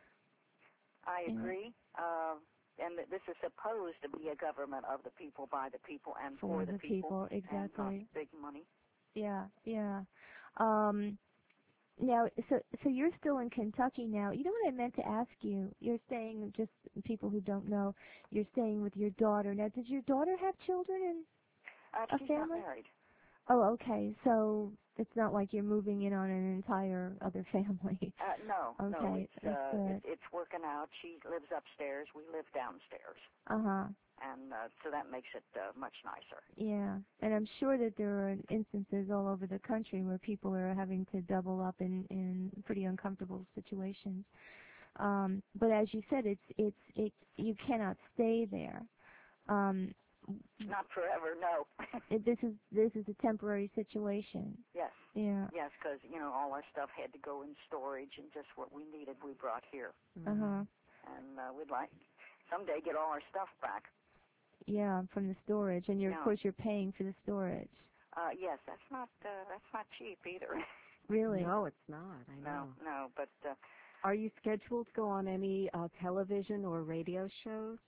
I Yeah. agree. Uh, and that this is supposed to be a government of the people, by the people, and for, For the, the people, people, exactly. and not big money. Yeah, yeah. Um, now, so so you're still in Kentucky now. You know what I meant to ask you? You're staying, just people who don't know, you're staying with your daughter. Now, does your daughter have children and Uh, a she's family? not married. Oh, okay. So it's not like you're moving in on an entire other family. Uh, no, no, Okay, it's, that's uh, good. it's it's working out. She lives upstairs. We live downstairs, Uh-huh. and uh, so that makes it uh, much nicer. Yeah. And I'm sure that there are instances all over the country where people are having to double up in, in pretty uncomfortable situations. Um, but as you said, it's it's it you cannot stay there. Um, Not forever, no. it, this is this is a temporary situation. Yes, Yeah. yes, because you know all our stuff had to go in storage, and just what we needed we brought here, Uh huh. and uh, we'd like someday get all our stuff back. Yeah, from the storage, and you're Yeah. of course you're paying for the storage. Uh, yes, that's not uh, that's not cheap either. Really? No, it's not. I know. no, no, but uh, Are you scheduled to go on any uh, television or radio shows?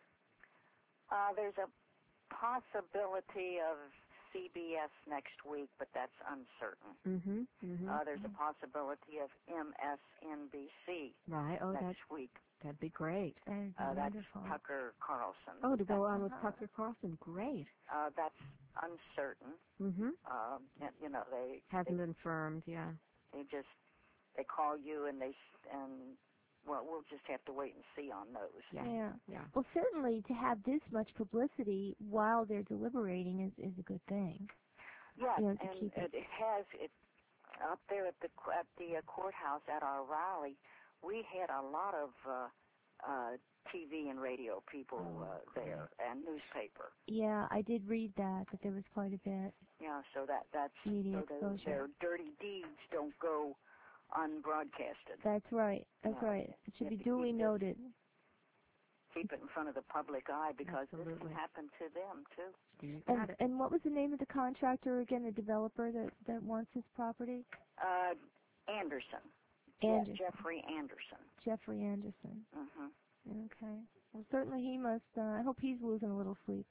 uh, there's a possibility of C B S next week, but that's uncertain. Mm-hmm. mm-hmm. Uh, there's a possibility of M S N B C Right. Oh, next that's week. that'd be great. That is Uh, that's wonderful. Tucker Carlson. Oh, to go on with Uh-huh. Tucker Carlson, great. Uh, that's uncertain. Mm-hmm. Um, and, you know, they Hasn't been firmed, yeah. they just they call you and they s- and well, we'll just have to wait and see on those. Yeah. Yeah. Yeah. Well, certainly to have this much publicity while they're deliberating is is a good thing. Yes, You know, to and keep it, it- it has it up there at the qu- at the uh, courthouse at our rally. We had a lot of uh, uh, T V and radio people Oh, uh, there, and newspaper. Yeah, I did read that that there was quite a bit. Yeah, so that that's Media so their, exposure. their dirty deeds don't go unbroadcasted. That's right. That's Yeah. right. It should You be have to duly keep this- noted. Keep it in front of the public eye because this Absolutely. can happen to them too. You got And it. and what was the name of the contractor again? The developer that that wants his property? Uh, Anderson. Je- Anderson. Jeffrey Anderson. Jeffrey Anderson. hmm Okay. Well, certainly he must. Uh, I hope he's losing a little sleep.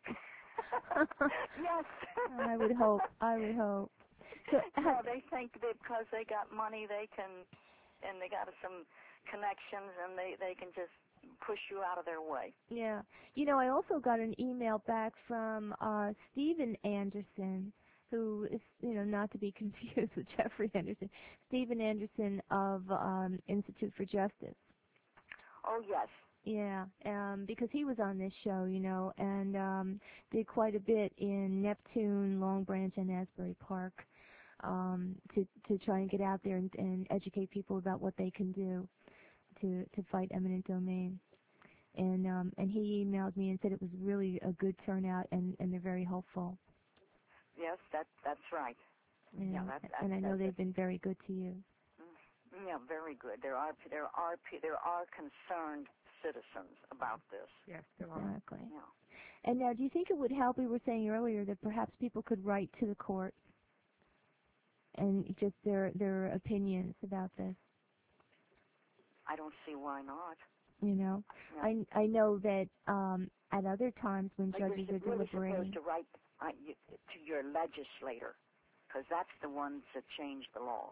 yes. I would hope. I would hope. So, No, they think that because they got money, they can, and they got some connections, and they they can just push you out of their way. yeah. You know, I also got an email back from uh Stephen Anderson, who is, you know, not to be confused with Jeffrey Anderson. Stephen Anderson of um Institute for Justice. Oh yes. Yeah, um, because he was on this show, you know, and um, did quite a bit in Neptune, Long Branch, and Asbury Park um, to to try and get out there and, and educate people about what they can do to to fight eminent domain. And um, and he emailed me and said it was really a good turnout, and, and they're very helpful. Yes, that that's right. And, Yeah, that- that- and I know that's they've been very good to you. Yeah, very good. There are there are pe- there are concerned citizens about this. Yes, there are. Exactly. Yeah. And now, do you think it would help? We were saying earlier that perhaps people could write to the court and just their their opinions about this. I don't see why not. You know, Yeah. I I know that um, at other times when But judges you're are really deliberating. supposed to write uh, you, to your legislator, because that's the ones that change the laws.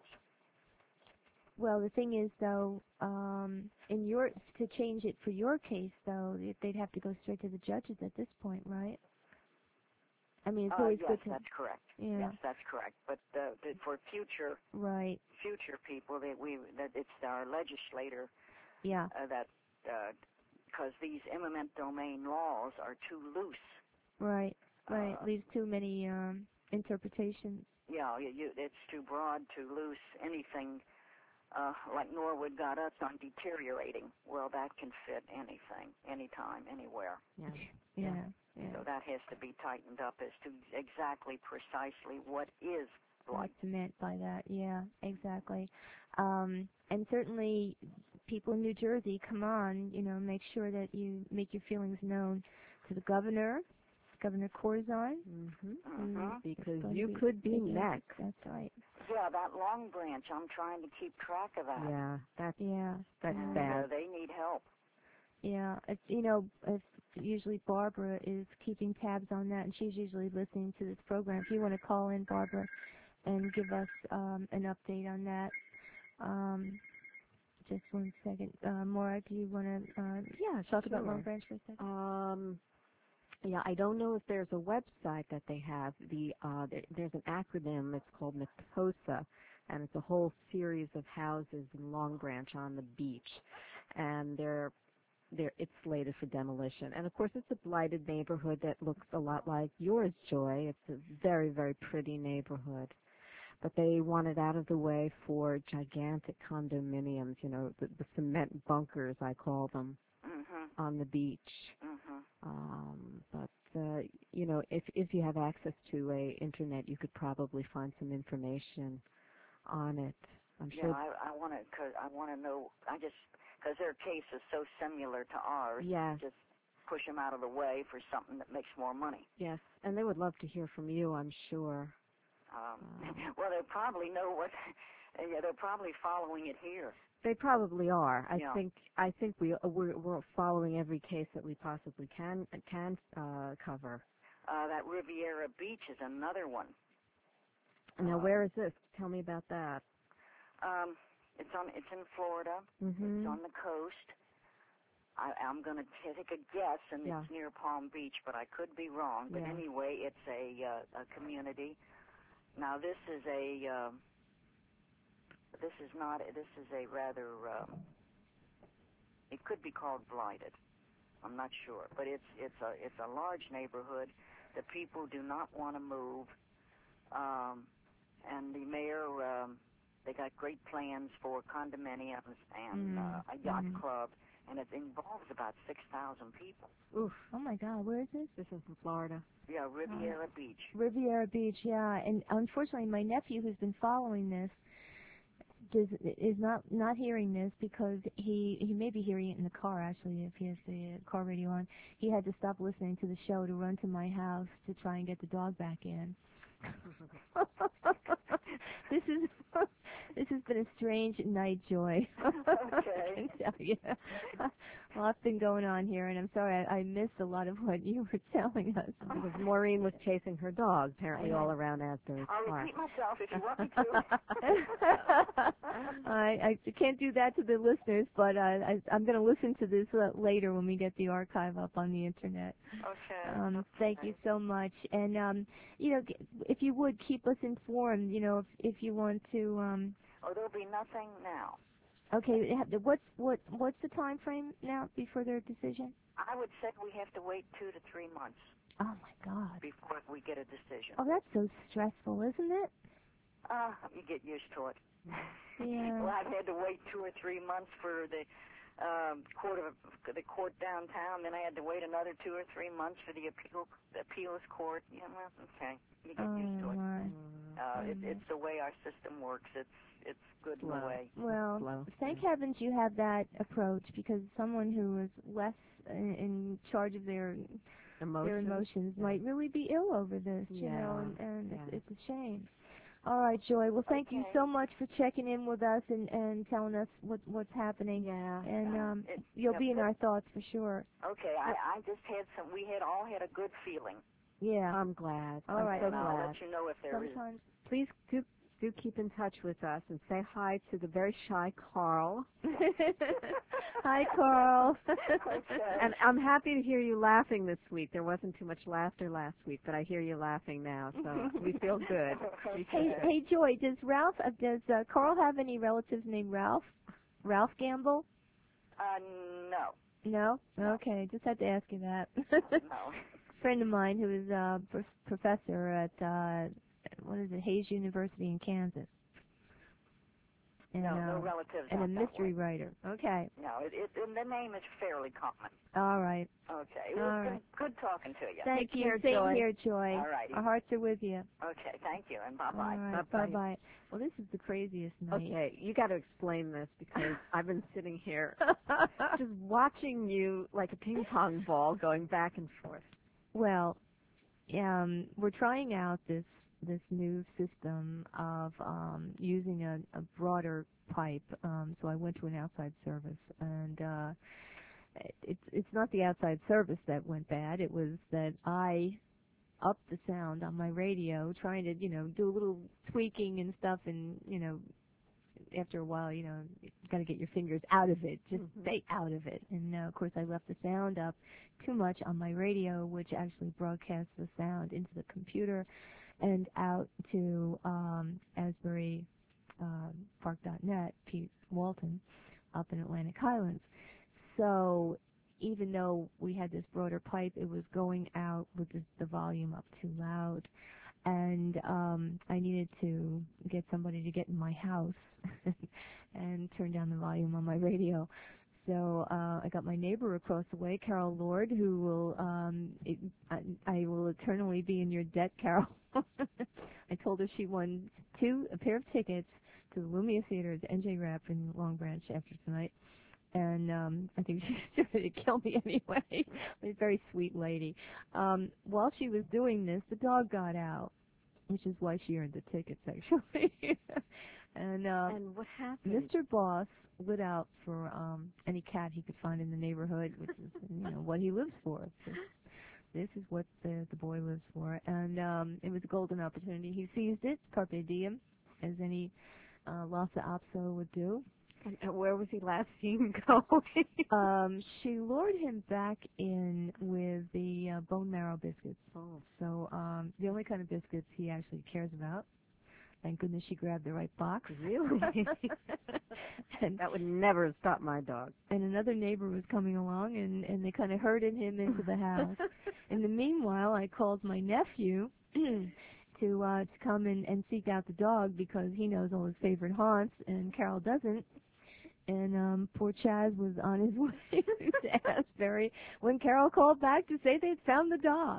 Well, the thing is, though, um, in your to change it for your case, though, they'd have to go straight to the judges at this point, right? I mean, it's Uh, always yes, good to. that's correct. Yeah. Yes, that's correct. But uh, the, for future Right. future people, that we that it's our legislator Yeah. uh, that because these eminent domain laws are too loose. Right. Right. Uh, Leaves too many um, interpretations. Yeah, you, you, it's too broad, too loose. Anything uh, like Norwood got us on deteriorating. Well, that can fit anything, anytime, anywhere. Yeah. Yeah. Yeah. So that has to be tightened up as to exactly, precisely what is blight. What's meant by that? Yeah, exactly. Um, and certainly, people in New Jersey, come on, you know, make sure that you make your feelings known to the governor, Governor Corzine. Mm-hmm. Mm-hmm. Because going you to be could be taking- next. That's right. Yeah, that Long Branch, I'm trying to keep track of that. Yeah, that's Yeah. that's And, bad. Uh, they need help. Yeah, it's, you know, it's usually Barbara is keeping tabs on that, and she's usually listening to this program. If you want to call in, Barbara, and give us um, an update on that. Um, just one second. Uh, Maura, do you want to uh, Yeah, talk about sure. Long Branch for a second? Um, yeah, I don't know if there's a website that they have. The uh, there, there's an acronym. It's called MIPOSA, and it's a whole series of houses in Long Branch on the beach, and they're they're it's slated for demolition. And of course, it's a blighted neighborhood that looks a lot like yours, Joy. It's a very very pretty neighborhood. But they want it out of the way for gigantic condominiums, you know, the, the cement bunkers, I call them, Mm-hmm. on the beach. Mm-hmm. Um, but, uh, you know, if, if you have access to a internet, you could probably find some information on it. I'm Yeah, sure. I, I want to, cause I want to know. I just because their case is so similar to ours. Yes. Just push them out of the way for something that makes more money. Yes, and they would love to hear from you, I'm sure. Um, Uh, well, they probably know what. Yeah, they're probably following it here. They probably are. I Yeah. think I think we we're, we're following every case that we possibly can can uh, cover. Uh, that Riviera Beach is another one. Now, Uh, where is this? Tell me about that. Um, it's on. It's in Florida. Mm-hmm. It's on the coast. I, I'm going to take a guess, and Yeah. it's near Palm Beach, but I could be wrong. But Yeah. anyway, it's a uh, a community. Now, this is a. Um, this is not. This is a rather. Um, it could be called blighted. I'm not sure, but it's it's a it's a large neighborhood. The people do not want to move, um, and the mayor. Um, they got great plans for condominiums and Mm, uh, a yacht mhm. club, and it involves about six thousand people. Oof, Oh my God, where is this? this is in Florida. Yeah, Riviera Beach. Riviera Beach, yeah. And unfortunately, my nephew, who's been following this, does is not not hearing this because he he may be hearing it in the car. Actually, if he has the car radio on, he had to stop listening to the show to run to my house to try and get the dog back in. This is this has been a strange night, Joy. Okay. I can tell you. A lot's been going on here, and I'm sorry I, I missed a lot of what you were telling us. Because Maureen was chasing her dog, apparently all around Asbury I'll Park. repeat myself if you want me to. I, I can't do that to the listeners, but uh, I, I'm going to listen to this uh, later when we get the archive up on the internet. Okay. Um, thank you so much, and um, you know, g- if you would keep us informed, you know, if if you want to. Um, Oh, there'll be nothing now. okay, ha- what's what what's the time frame now before their decision? I would say we have to wait two to three months Oh my God! before we get a decision. Oh, that's so stressful, isn't it? Uh, you get used to it. Yeah. Well, I've had to wait two or three months for the um, court of the court downtown. Then I had to wait another two or three months for the appeal the appeals court. Yeah, well, okay, you get Oh used to it. my. Uh, it, Mhm. it's the way our system works. It's it's good in Slow. a way. Well, Slow. thank Yeah. heavens you have that approach, because someone who is less in, in charge of their their Emotions. emotions Yeah. might really be ill over this, you know, Yeah, and, and yeah. it's, it's a shame. All right, Joy. Well, thank you Okay. so much for checking in with us and, and telling us what, what's happening. Yeah. And um, It- you'll yeah, be in but- our thoughts for sure. Okay, I, I just had some, we had all had a good feeling. Yeah. I'm glad. All I'm right. so and I'll glad. let you know if there is. Sometimes. Please do do keep in touch with us and say hi to the very shy Carl. Hi, Carl. Okay. And I'm happy to hear you laughing this week. There wasn't too much laughter last week, but I hear you laughing now, so we feel good. We feel Hey, good. hey, Joy. Does Ralph? Uh, does uh, Carl have any relatives named Ralph? Ralph Gamble? Uh, no, No. No. Okay. Just had to ask you that. no. Friend of mine who is a pr- professor at uh, what is it, Hayes University in Kansas, and No, uh, no relatives and a out that mystery way. writer. Okay. No, it, it, and the name is fairly common. All right. Okay, it All was right. good, good talking to you. Thank Take you. care, Same Joy. here, Joy. All righty. Our hearts are with you. Okay, thank you, and All bye-bye. right. Bye-bye. Bye bye. Well, this is the craziest night. Okay, you got to explain this because I've been sitting here just watching you like a ping pong ball going back and forth. Well, um, we're trying out this this new system of um, using a, a broader pipe. Um, so I went to an outside service, and uh, it's it's not the outside service that went bad. It was that I upped the sound on my radio, trying to you know do a little tweaking and stuff, and you know after a while, you know, you got to get your fingers out of it, just Mhm. stay out of it. And uh, of course, I left the sound up too much on my radio, which actually broadcasts the sound into the computer and out to um, Asbury um, Park dot net, Pete Walton, up in Atlantic Highlands. So even though we had this broader pipe, it was going out with the, the volume up too loud. And um, I needed to get somebody to get in my house and turn down the volume on my radio. So uh, I got my neighbor across the way, Carol Lord, who will um, it, I, I will eternally be in your debt, Carol. I told her she won two a pair of tickets to the Lumia Theater at the N J Rep in Long Branch after tonight. And um, I think she's trying to kill me anyway. A very sweet lady. Um, while she was doing this, the dog got out, which is why she earned the tickets, actually. and uh, And what happened? Mister Boss lit out for um, any cat he could find in the neighborhood, which is you know what he lives for. This, this is what the the boy lives for, and um, it was a golden opportunity. He seized it, carpe diem, as any uh, Lhasa Apso would do. And, and where was he last seen going? Um, she lured him back in with the uh, bone marrow biscuits. Oh. So um, the only kind of biscuits he actually cares about. Thank goodness she grabbed the right box. Really? and, That would never have stopped my dog. and another neighbor was coming along, and, and they kind of herded him into the house. In the meanwhile, I called my nephew to uh, to come and, and seek out the dog because he knows all his favorite haunts, and Carol doesn't. And um, poor Chaz was on his way to Asbury when Carol called back to say they'd found the dog.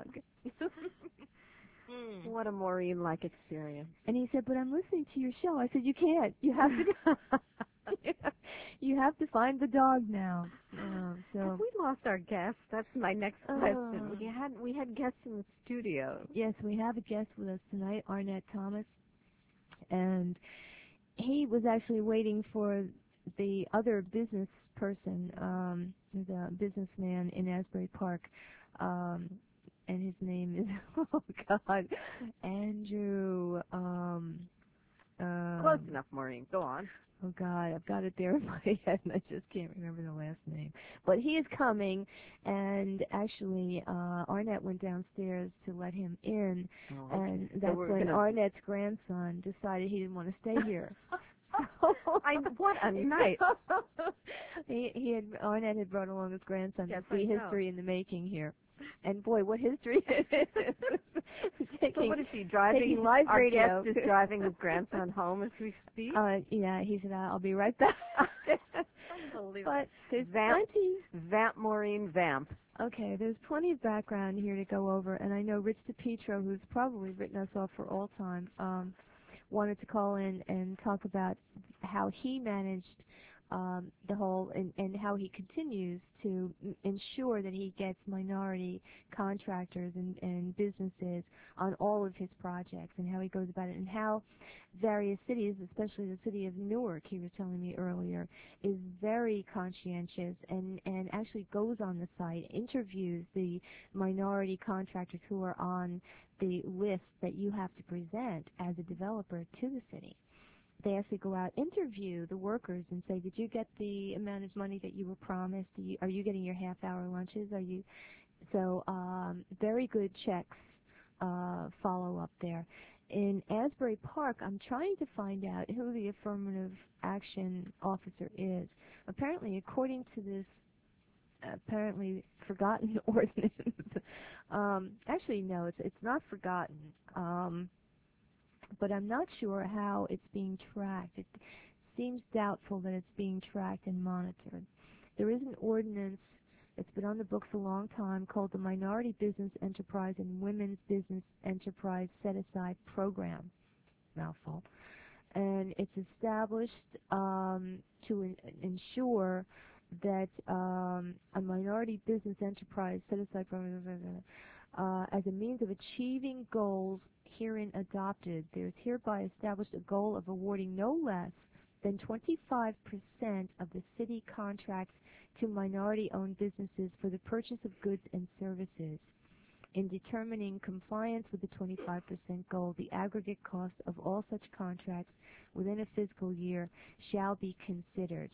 mm. What a Maureen-like experience. And he said, "But I'm listening to your show." I said, "You can't. You have to. You have to find the dog now." Uh, so Have we lost our guest? That's my next Oh. question. We had we had guests in the studio. yes, we have a guest with us tonight, Arnett Thomas, and he was actually waiting for the other business person, um, the businessman in Asbury Park, um, and his name is, oh God, Andrew, um, um, Close enough, Maureen. Go on. oh God, I've got it there in my head and I just can't remember the last name. But he is coming, and actually, uh, Arnett went downstairs to let him in, Oh, and So that's we're when gonna- Arnett's grandson decided he didn't want to stay here. I, what a night. he he had Arnett had brought along his grandson Yes, to see I know. history in the making here, and boy, what history it is! taking, So what is he driving? taking live Our radio. guest is driving his grandson home as we speak. Uh, yeah, he said I'll be right back. Unbelievable. But there's Vamp. plenty. Vamp, Maureen, vamp. Okay, there's plenty of background here to go over, and I know Rich DiPietro, who's probably written us off for all time, um, wanted to call in and talk about how he managed um, the whole and, and how he continues to m- ensure that he gets minority contractors and, and businesses on all of his projects, and how he goes about it, and how various cities, especially the city of Newark, he was telling me earlier, is very conscientious and, and actually goes on the site, interviews the minority contractors who are on the list that you have to present as a developer to the city. They actually go out, interview the workers, and say, "Did you get the amount of money that you were promised? Do you, are you getting your half-hour lunches? Are you?" So um, very good checks uh, follow up there. In Asbury Park, I'm trying to find out who the affirmative action officer is. Apparently, according to this apparently forgotten ordinance, um, actually no, it's it's not forgotten. Um, but I'm not sure how it's being tracked. It seems doubtful that it's being tracked and monitored. There is an ordinance that's been on the books a long time called the Minority Business Enterprise and Women's Business Enterprise Set-Aside Program. Mouthful. And it's established um, to in- ensure that um, a minority business enterprise set-aside program uh, as a means of achieving goals herein adopted, there is hereby established a goal of awarding no less than twenty-five percent of the city contracts to minority-owned businesses for the purchase of goods and services. In determining compliance with the twenty-five percent goal, the aggregate cost of all such contracts within a fiscal year shall be considered.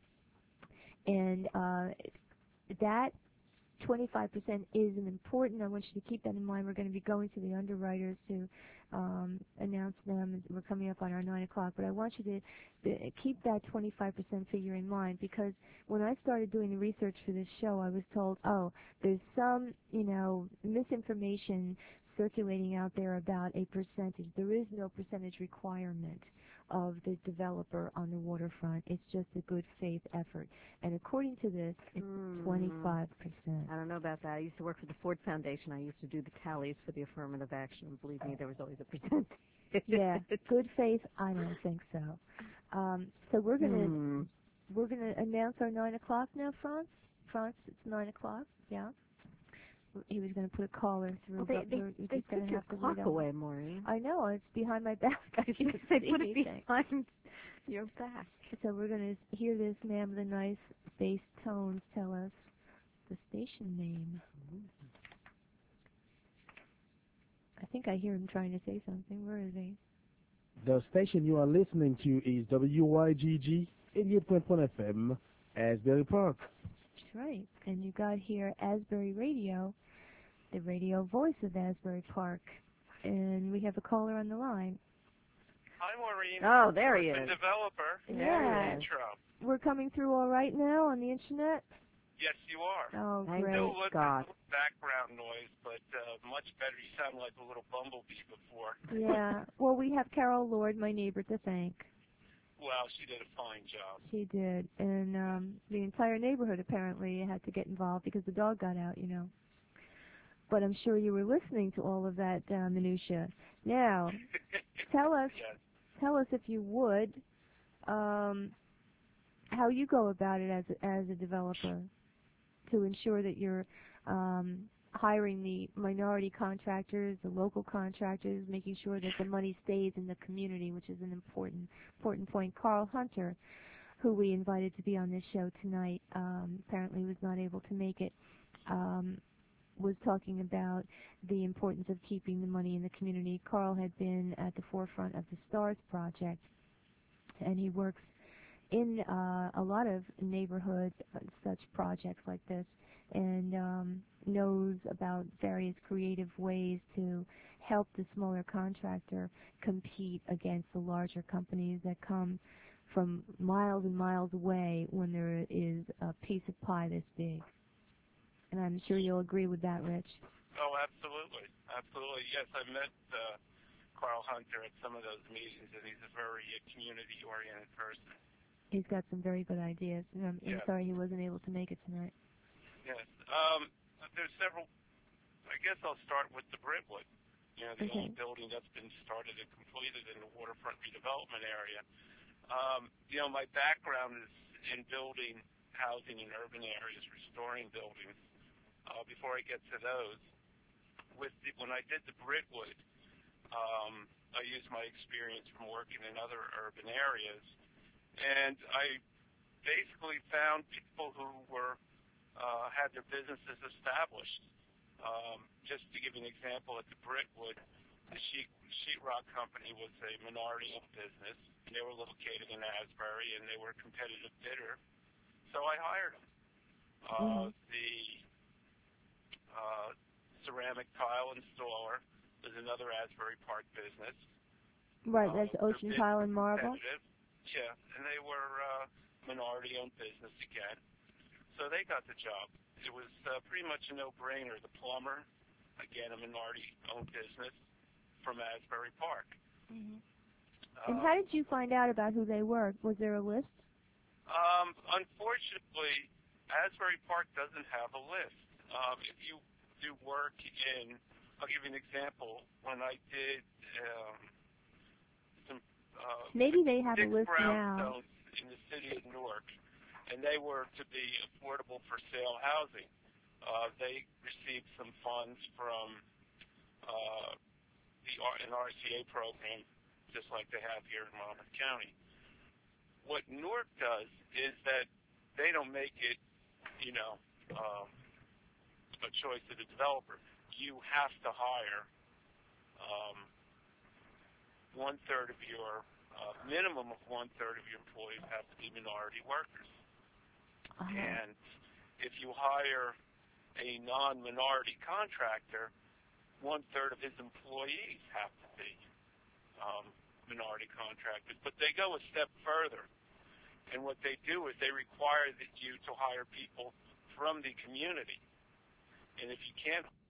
And uh, that twenty-five percent is an important, I want you to keep that in mind. We're going to be going to the underwriters to um, announce them. We're coming up on our nine o'clock, but I want you to, to keep that twenty-five percent figure in mind, because when I started doing the research for this show, I was told, oh, there's some, you know, misinformation circulating out there about a percentage. There is no percentage requirement of the developer on the waterfront. It's just a good faith effort. And according to this, it's Mm. twenty-five percent. I don't know about that. I used to work for the Ford Foundation. I used to do the tallies for the affirmative action. And believe me, there was always a percentage. Yeah, good faith, I don't think so. Um, so we're gonna Mm. we're gonna announce our nine o'clock now, Franz. Franz, it's nine o'clock. Yeah. He was going to put a caller through. Well, they but they, we're they just gonna took your have to clock wait on- away, Maureen. I know, it's behind my back. I can't They see put it anything. behind your back. So we're going to hear this man with a nice bass tones tell us the station name. I think I hear him trying to say something. Where is he? The station you are listening to is W Y G G eighty-eight point one F M, Asbury Park. That's right. And you got here Asbury Radio, the radio voice of Asbury Park. And we have a caller on the line. Hi, Maureen. Oh, there he The is. developer. Yeah. Intro. We're coming through all right now on the internet? Yes, you are. Oh, Thank great. Still you. with God. the background noise, but uh, much better. You sound like a little bumblebee before. Yeah. Well, we have Carol Lord, my neighbor, to thank. Well, she did a fine job. She did. And um, the entire neighborhood apparently had to get involved because the dog got out, you know. But I'm sure you were listening to all of that uh, minutia. Now, tell us, Yes. tell us if you would, um, how you go about it as a, as a developer to ensure that you're um, hiring the minority contractors, the local contractors, making sure that the money stays in the community, which is an important important point. Carl Hunter, who we invited to be on this show tonight, um, apparently was not able to make it, um, was talking about the importance of keeping the money in the community. Carl had been at the forefront of the STARS project, and he works in uh, a lot of neighborhoods, uh, such projects like this, and um, knows about various creative ways to help the smaller contractor compete against the larger companies that come from miles and miles away when there is a piece of pie this big. And I'm sure you'll agree with that, Rich. Oh, absolutely. Absolutely. Yes, I met uh, Carl Hunter at some of those meetings, and he's a very uh, community-oriented person. He's got some very good ideas. And I'm, I'm Yeah. sorry he wasn't able to make it tonight. Yes. Um, there's several. I guess I'll start with the Brentwood. You know, the Okay. old building that's been started and completed in the waterfront redevelopment area. Um, you know, my background is in building housing in urban areas, restoring buildings. Uh, before I get to those, with the, when I did the Brittwood, um, I used my experience from working in other urban areas, and I basically found people who were uh, had their businesses established. Um, just to give you an example, at the Brittwood, the sheet, sheetrock company was a minority-owned business. They were located in Asbury, and they were a competitive bidder, so I hired them. Uh, mm-hmm. The uh, ceramic tile installer is another Asbury Park business. Right, uh, that's Ocean Tile and Marble. Yeah, and they were uh, minority-owned business again, so they got the job. It was uh, pretty much a no-brainer. The plumber, again, a minority-owned business from Asbury Park. Mm-hmm. Uh, and how did you find out about who they were? Was there a list? Um, unfortunately, Asbury Park doesn't have a list. Um, if you do work in, I'll give you an example. When I did um, some uh, maybe they have six a list now brownstones in the city of Newark, and they were to be affordable for sale housing. Uh, they received some funds from uh, the an R C A program, just like they have here in Monmouth County. What Newark does is that they don't make it, you know, um, a choice of the developer. You have to hire um, one third of your uh, minimum of one third of your employees have to be minority workers. uh-huh. And if you hire a non-minority contractor, one-third of his employees have to be um, minority contractors. But they go a step further. And what they do is they require that you to hire people from the community. And if you can't